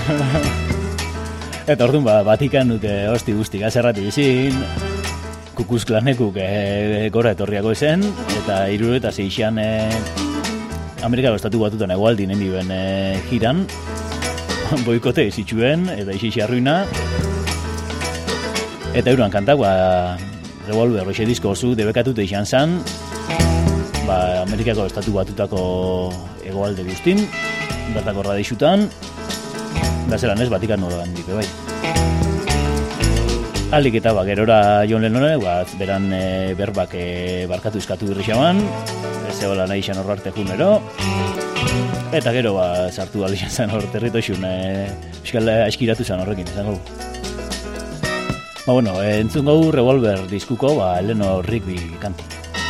Eta orduan Vatikan dute hosti guzti gazerratu izin, Kukuz Klanekuk gora etorriako zen, eta 76an Amerikako estatu batutan egualdi nendi ben jiran, boikote izitxuen, eta izixi arruina, eta euran kantak, Revolver hoxe disko oso debekatute izan zen, Amerikako estatu batutako egoalde guztin, bertako radixutan, da zelan ez Vatikan noran dipe bai. Alik eta gerora John Lennon, beran berbak barkatu izkatu irrixaman, zehola nahi izan horro arte junero, eta gero sartu izan zen hor territo xun, fiskal askiratu zen horrekin izan gau. Entzun gau Revolver diskuko, Eleanor Rigby kanti.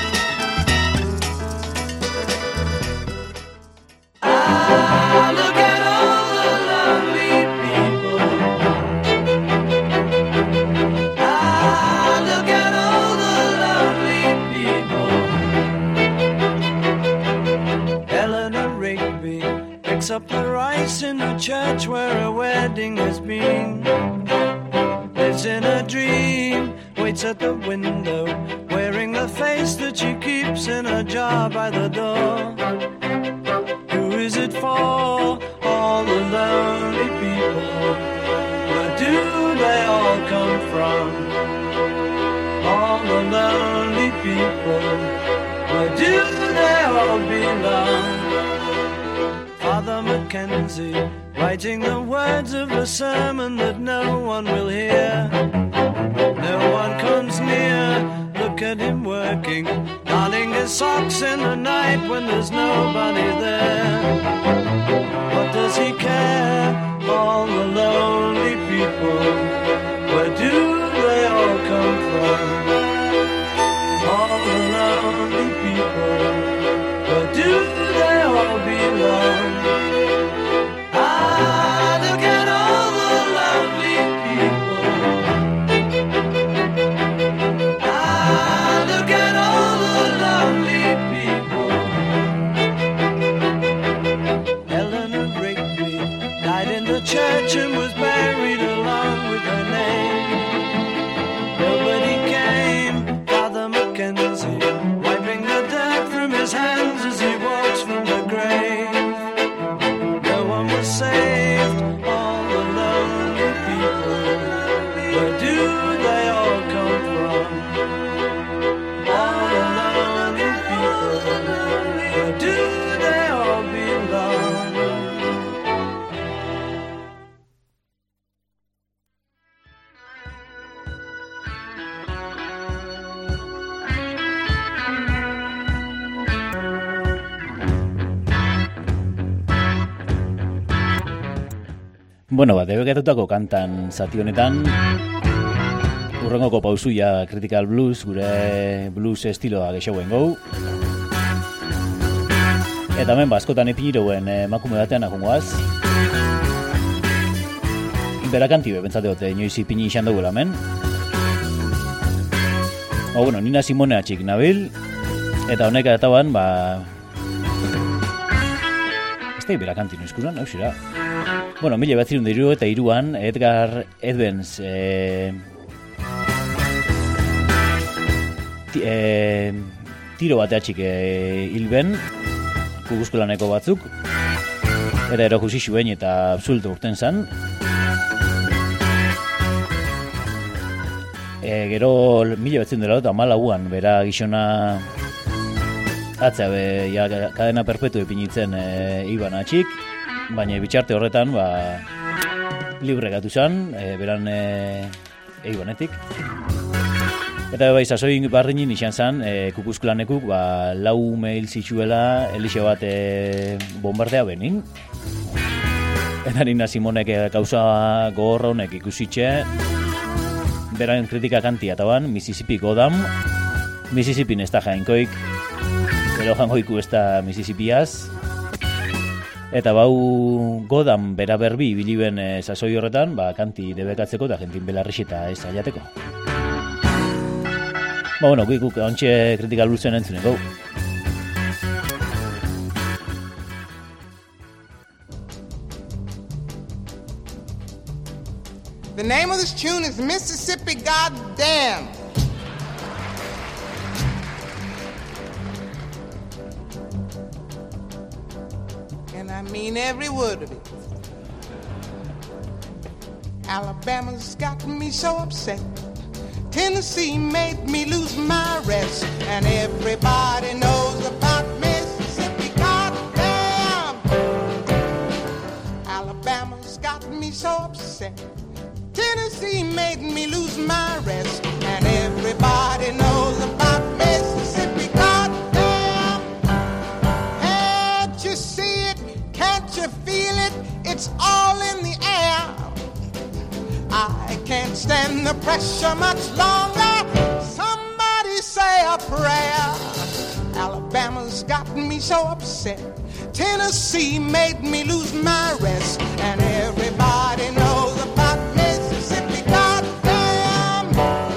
Up the rice in the church where a wedding has been. Lives in a dream, waits at the window, wearing the face that she keeps in a jar by the door. Who is it for? All the lonely people. Where do they all come from? All the lonely people. Where do they all belong? Father Mackenzie, writing the words of a sermon that no one will hear. No one comes near, look at him working, darning his socks in the night when there's nobody there. What does he care? All the lonely people, where do they all come from? All the lonely people, where do they all belong? Look at all the lovely people. Look at all the lovely people. Eleanor Rigby died in the church and was buried along with her name. Nobody came, Father Mackenzie, wiping the dirt from his hands as he walks from the grave. No one was saved, all the lonely people. Where do they all come from? All the lonely people. Where do they all belong? Debekatutako kantan zati honetan urrengoko pausuia Critical Blues, gure blues estiloa gexauen gau. Eta hemen askotan epiniroen emakume batean ajongoaz. Bera kanti bentsateote inoiz ipini izan duguela hemen. Nina Simone atxik nabil, eta honek ataban, ez da bera kanti noizkuran, hau xera. 1973an Edgar Edens tiro bateatxik hilben, Kuguzkolaneko batzuk, eta ero jusi zuen eta absuelto urten zan. Gero 1984an bera gizona atzea kadena perpetu epinitzen iban atxik, baina bitxarte horretan libre gatu zan, beran eibanetik. Eta bai, sasoi bardinin izan zen, Kukusklanekuk, lau ume hil zituela elixe bat bombardea benin. Eta Nina Simonek gauza gogorra honek ikusitxe, berain kritika kantia taban, Mississippi Godam, Mississippin ez da jainkoik, ero jangoiku ez da Mississippiaz, eta bau Godam bera berbi biliben sasoi horretan, kanti debekatzeko eta jentin belarrixeta ez aiateko. Bueno, guk ontxe kritika luzen entzunen gau. The name of this tune is Mississippi Goddamn. And I mean every word of it. Alabama's got me so upset. Tennessee made me lose my rest. And everybody knows about Mississippi, goddamn. Alabama's got me so upset. Tennessee made me lose my rest. And everybody knows about Mississippi, goddamn. Can't you see it? Can't you feel it? It's all in the air. I can't stand the pressure much longer. Somebody say a prayer. Alabama's got me so upset. Tennessee made me lose my rest. And everybody knows about Mississippi, goddamn.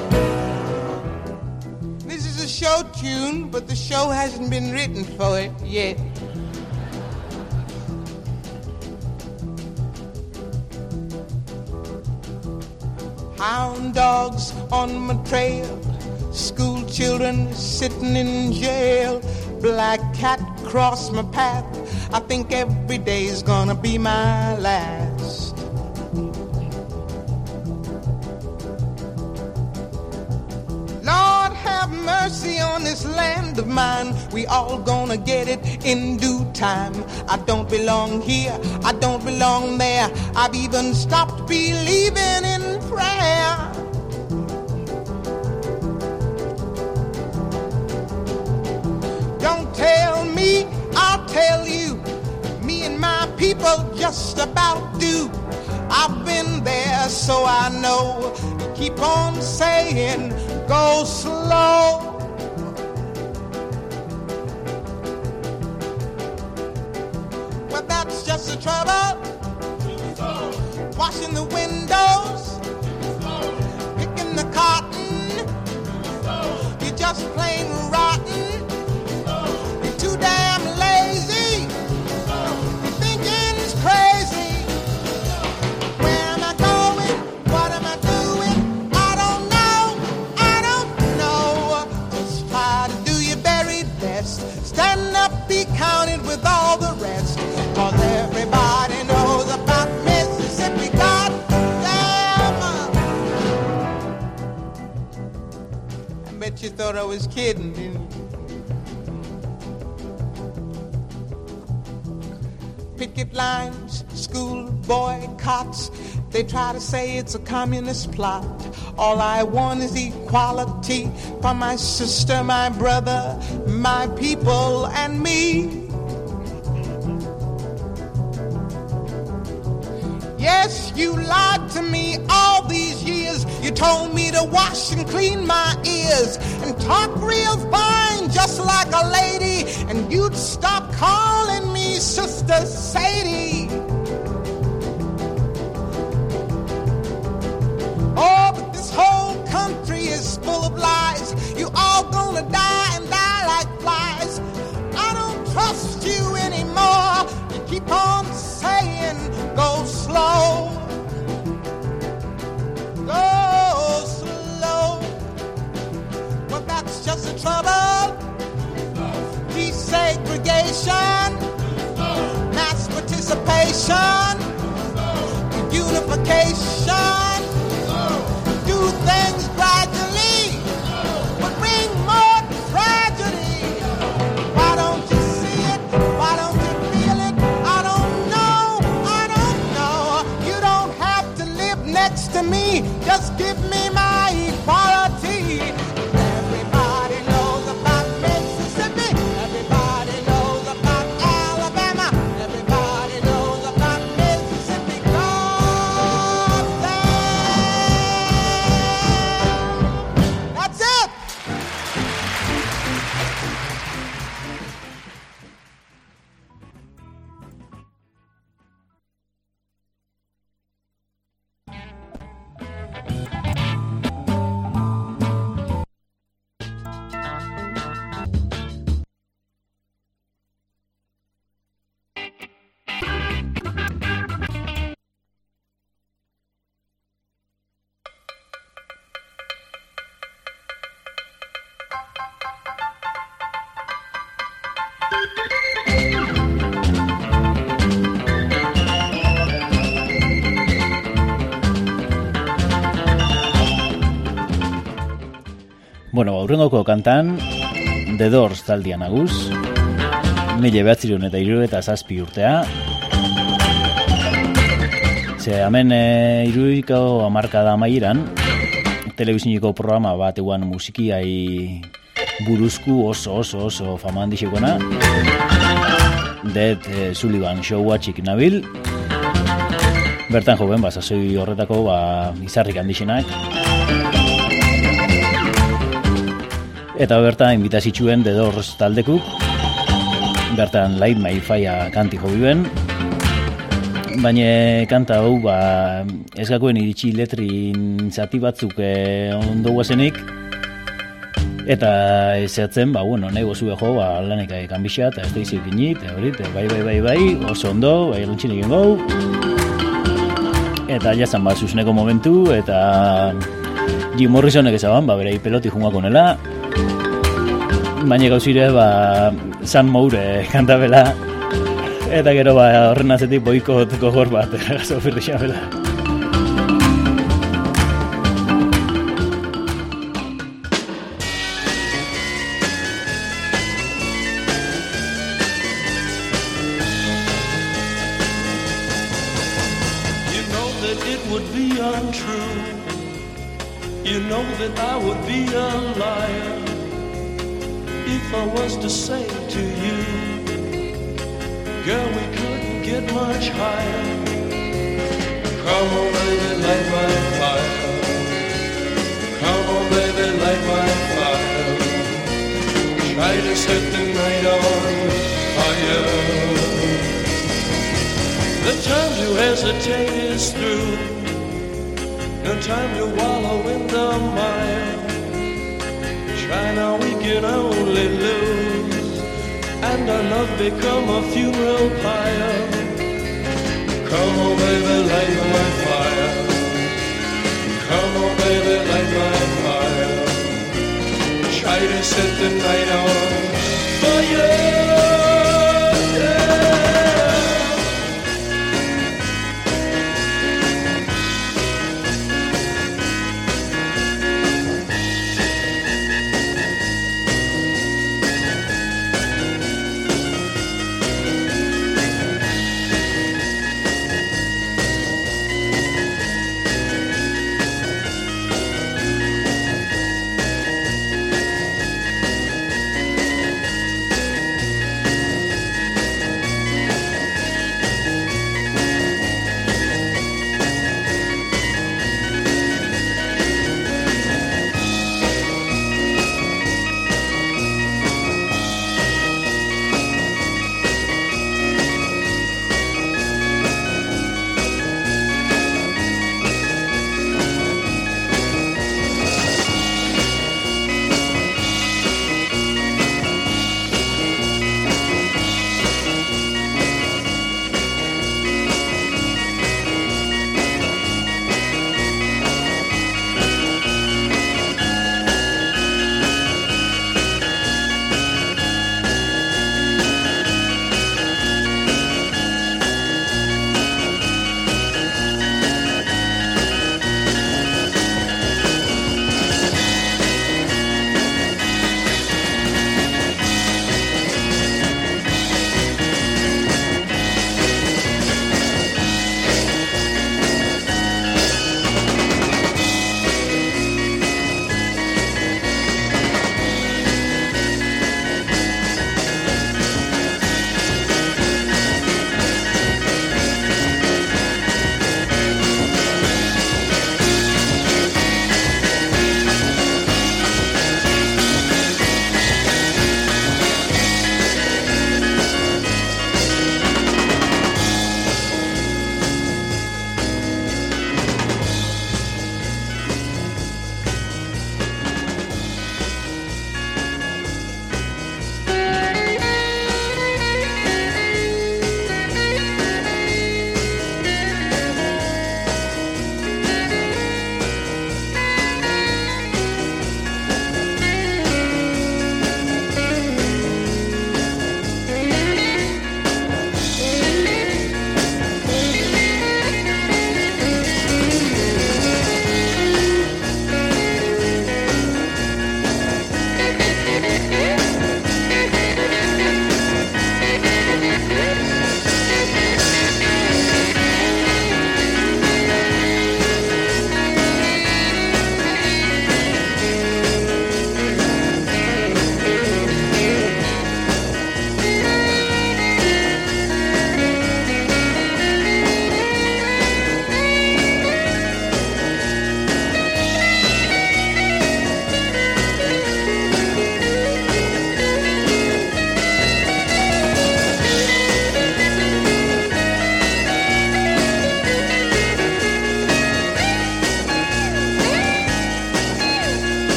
This is a show tune, but the show hasn't been written for it yet. Hound dogs on my trail, school children sitting in jail, black cat cross my path. I think every day's gonna be my last. Lord have mercy on this land of mine. We all gonna get it in due time. I don't belong here, I don't belong there. I've even stopped believing in prayer. Don't tell me, I'll tell you. Me and my people just about do. I've been there, so I know. Keep on saying, go slow. But that's just the trouble. Washing the windows, picking the cotton. You're just plain rotten. You're too damn lazy. You're thinking it's crazy. Where am I going? What am I doing? I don't know. Just try to do your very best. Stand up, be counted with all the rest. 'Cause everybody knows about Mississippi, goddamn. I bet you thought I was kidding, didn't you? Picket lines, school boycotts. They try to say it's a communist plot. All I want is equality for my sister, my brother, my people, and me. Yes, you lied to me all these years. You told me to wash and clean my ears and talk real fine, just like a lady. And you'd stop calling me Sister Sadie. Oh, but this whole country is full of lies. You all gonna die and die like flies. I don't trust you anymore. You keep on saying, go slow. Go slow. Well, that's just the trouble. Desegregation, mass participation, unification. Do things gradually, but bring more tragedy. Why don't you see it? Why don't you feel it? I don't know. You don't have to live next to me. Just give me my equality. Bueno, aurrengoko kantan The Doors taldean aguz, 1977 urtea. Ze hemen hiruiko hamarkada amaieran telebiziniko programa bat eguan musikiai buruzku oso fama handixekona. Dead Sullivan Show atxik nabil. Bertan joven, sasoi horretako izarrik handixenak. Eta bertan inbitazitxuen The Doors taldekuk. Bertan Light My Fire kanti jo biben. Baina kanta hau ez gakoen iritsi letrin zati batzuk ondo guazenik. Eta ezatzen, nahi gozu jo, lanek kanbixat, eta ez da izik init, bai, oso ondo, bai lontxin egin gau. Eta jazan zuzeneko momentu, eta Jim Morrisonek ezaban, berei peloti jungako nela. Baina gauzire, San Moure kantabela. Eta gero horren azetik boikot gogor bat, gazo firrixabela. You know that I would be a liar if I was to say to you, girl, we couldn't get much higher. Come on, baby, light my fire. Come on, baby, light my fire. Try to set the night on fire. The time to hesitate is through. No time to wallow in the mire. Try now, we can only lose, and our love become a funeral pyre. Come on, baby, light my fire. Come on, baby, light my fire. Try to set the night on fire.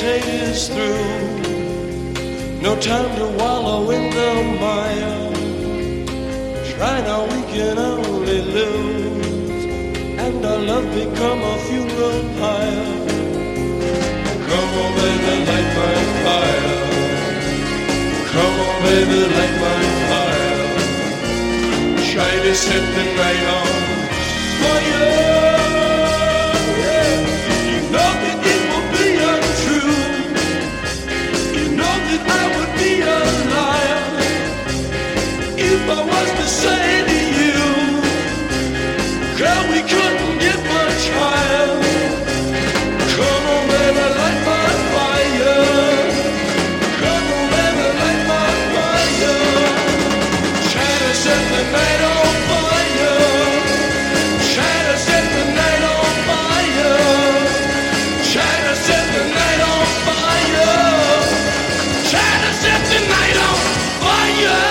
hesitate is through. No time to wallow in the mire. Try now, we can only lose, and our love become a funeral pyre. Come on, baby, light my fire. Come on, baby, light my fire. Try to set the night on fire. Yeah. You know that it will be untrue. You know that I would be a liar if I was to say to you, girl, we couldn't get much higher. Come on, baby, light my fire. Come on, baby, light my fire. Try to set the night on fire. Try to set the night on fire. Try to set the night on fire. Try to set the night on fire.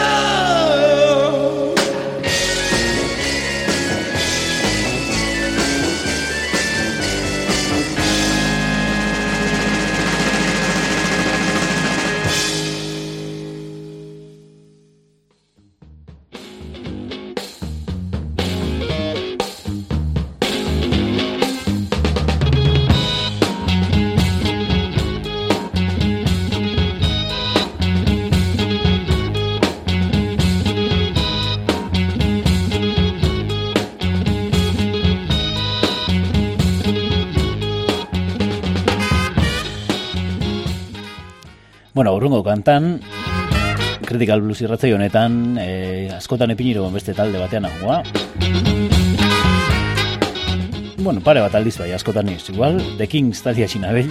Bueno, urrungo kantan, Critical Blues irratzai honetan, askotan epiniro beste talde batean nagoa. Bueno, pare bat aldiz bai, askotan ez, igual, The Kings talia txinabel.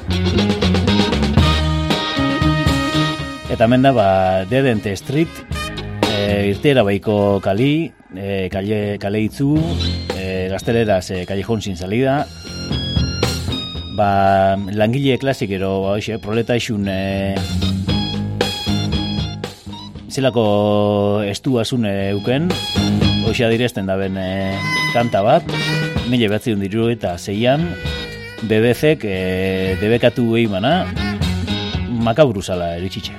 Eta hemen da, Dead End Street, irteera baiko kali, kale itzu, gazteleraz Callejón sin salida, langile klasikero, proletaixun zelako estuasun euken, hoxea direzten daben kanta bat, 1996an, BBC-ek debekatu eimana, makabru zala eritxitxe.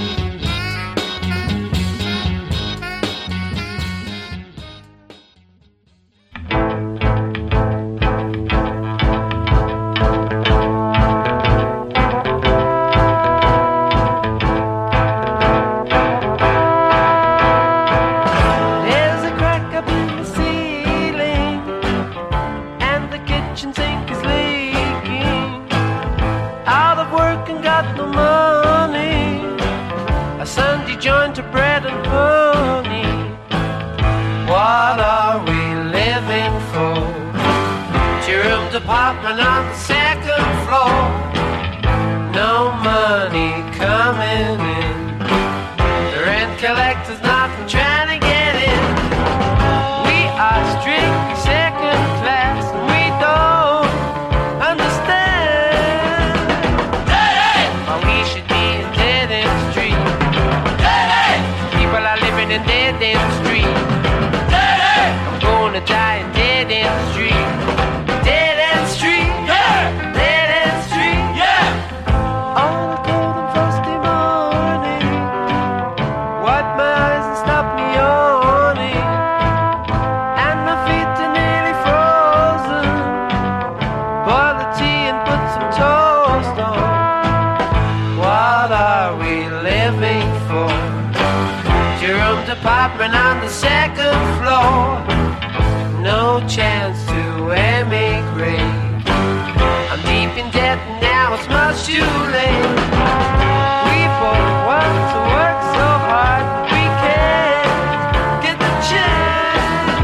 Apartment on the second floor. No money coming in. The rent collector's not trying to get in. We are strictly second class and we don't understand why we should be in Dead End Street. People are living in Dead End Street. I'm gonna die in Dead End Street. Dead End Street, yeah. Dead End Street, yeah. On a cold and frosty morning, wipe my eyes and stop me yawning, and my feet are nearly frozen. Boil the tea and put some toast on. What are we living for? Jerome's apartment on the second floor. No chance to emigrate. I'm deep in debt and now it's much too late. We both want to work so hard, but we can't get the chance.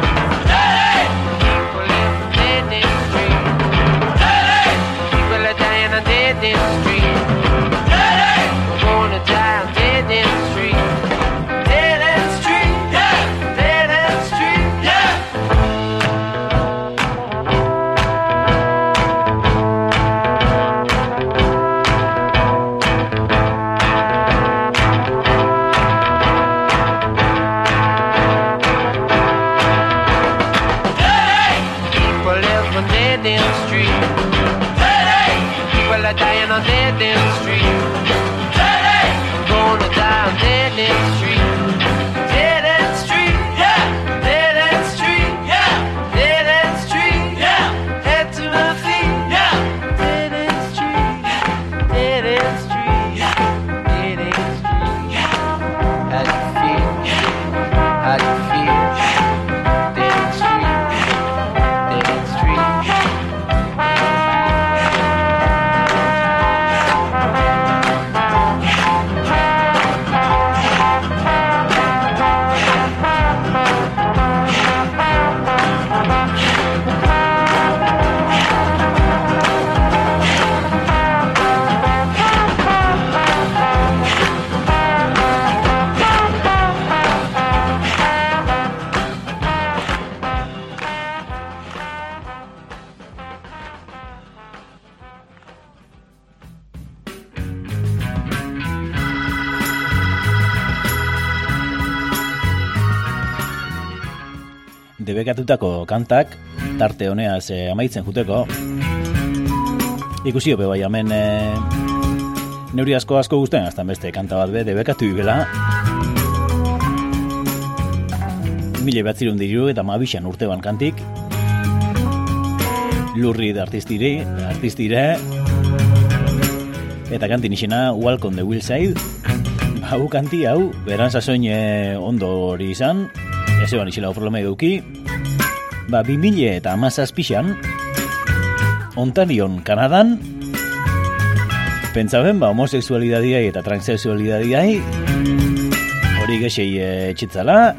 People live in Dead End Street. People are dying on Dead End Street. We're gonna die on Dead End Street. Dead End Street, yeah. Dead End Street, yeah. debekatutako kantak, tarte honeaz amaitzen juteko. Ikusi hobe bai, hemen neuri asko guztien, aztan beste kanta bat be, debekatu ibela. 1903 eta mabixan urte ban kantik. Lurri da artistire, eta kantin izena Walk on the Hillside. Hau kanti hau, beran sasoin ondo hori izan, ez eban izela problema eduki. 2000 eta 17an, Ontarion, Kanadan, pentsaben, homosexualidadiai eta transexualidadiai, hori gexei txitzala,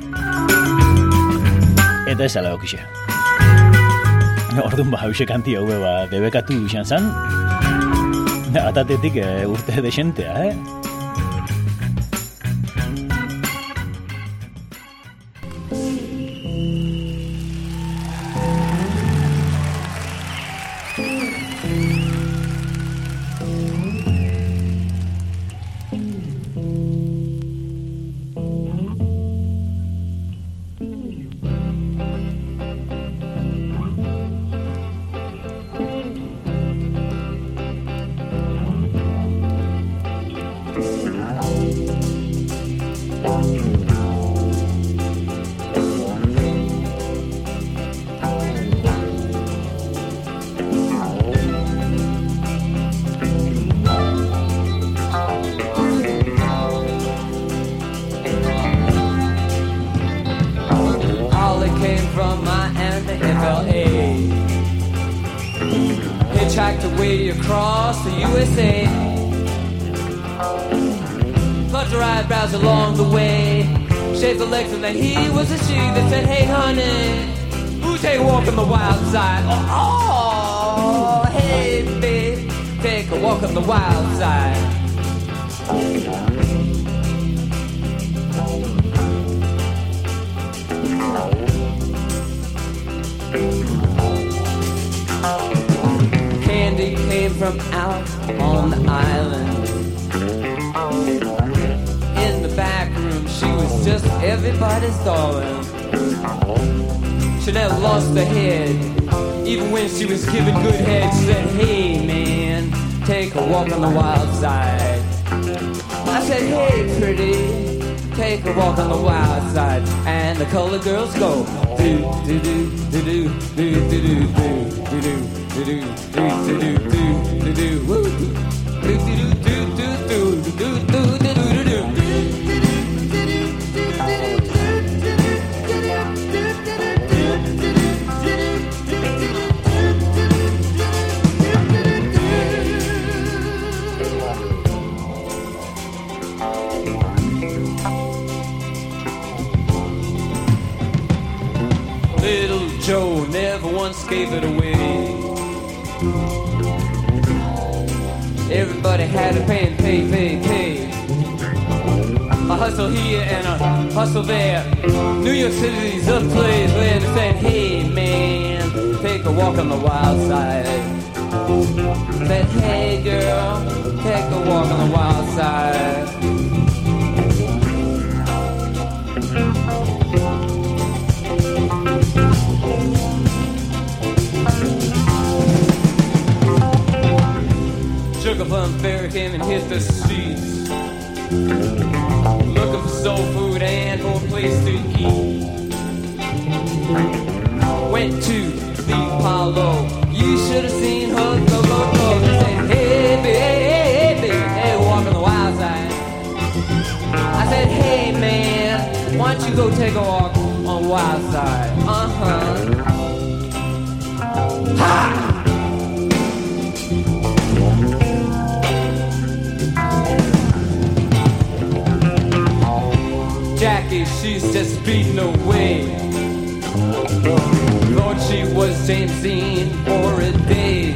eta ez ala okixe. Orduan hause kanti hau debekatu izan zan, atatetik urte desentea, hitchhiked away across the USA. Plucked her eyebrows along the way, shaved the legs, and then he was a she that said, "Hey honey, who take a walk on the wild side?" Oh, hey babe, take a walk on the wild side. Candy came from out on the island. In the back room, she was just everybody's darling. She never lost her head, even when she was giving good head. She said, "Hey man, take a walk on the wild side." I said, "Hey pretty, take a walk on the wild side." And the colored girls go do do do do do do do do do do do do do do do woo do do do do do do do do do do. Little Joe never once gave it away. Everybody had to pay and pay. A hustle here and a hustle there. New York City's a place where they said, "Hey man, take a walk on the wild side." Said, "Hey girl, take a walk on the wild side." Sugar Plum Fairy came and hit the streets, looking for soul food and for a place to eat. Went to the Apollo, you should have seen her go. They said, "Hey baby, hey, walk on the wild side." I said, "Hey man, why don't you go take a walk on the wild side?" Ha! Jackie, she's just speeding away. Thought she was James Dean for a day.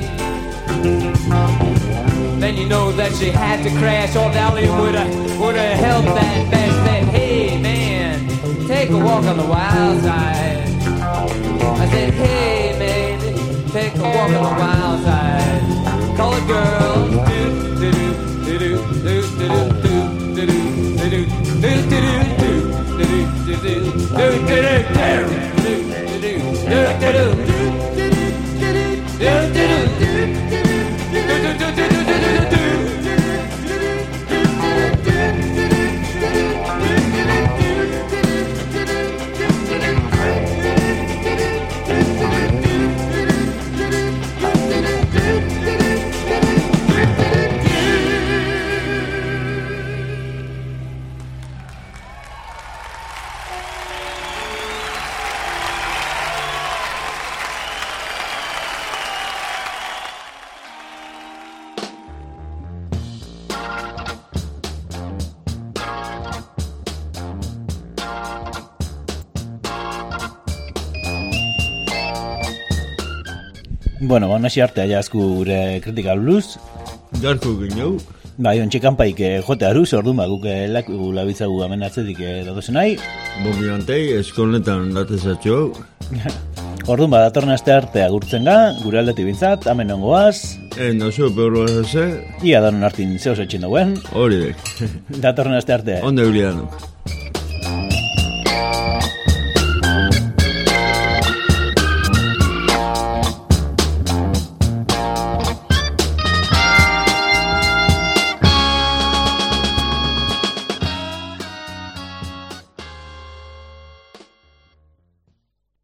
Then you know that she had to crash. Old Valley woulda helped that best. Said, "Hey man, take a walk on the wild side." I said, "Hey baby, take a walk on the wild side." Colored girl, do do do do do do do do do do do do do do. Bueno, nasi artea jazku gure Critical Blues. Jarko gineu. Bai, ontsi kanpaik jote aruz, orduan guk labitzagu hemen atzetik datozen nahi. Bobi antei, eskonetan datezatxo hau. Orduan datorren aste arte agurtzen ga, gure aldetik bintzat, hemen ongoaz. Nazo, peor ze. Ia danon hartin zehoz etxin dauen. Hori dek. Datorren aste arte. Onde bilianuk.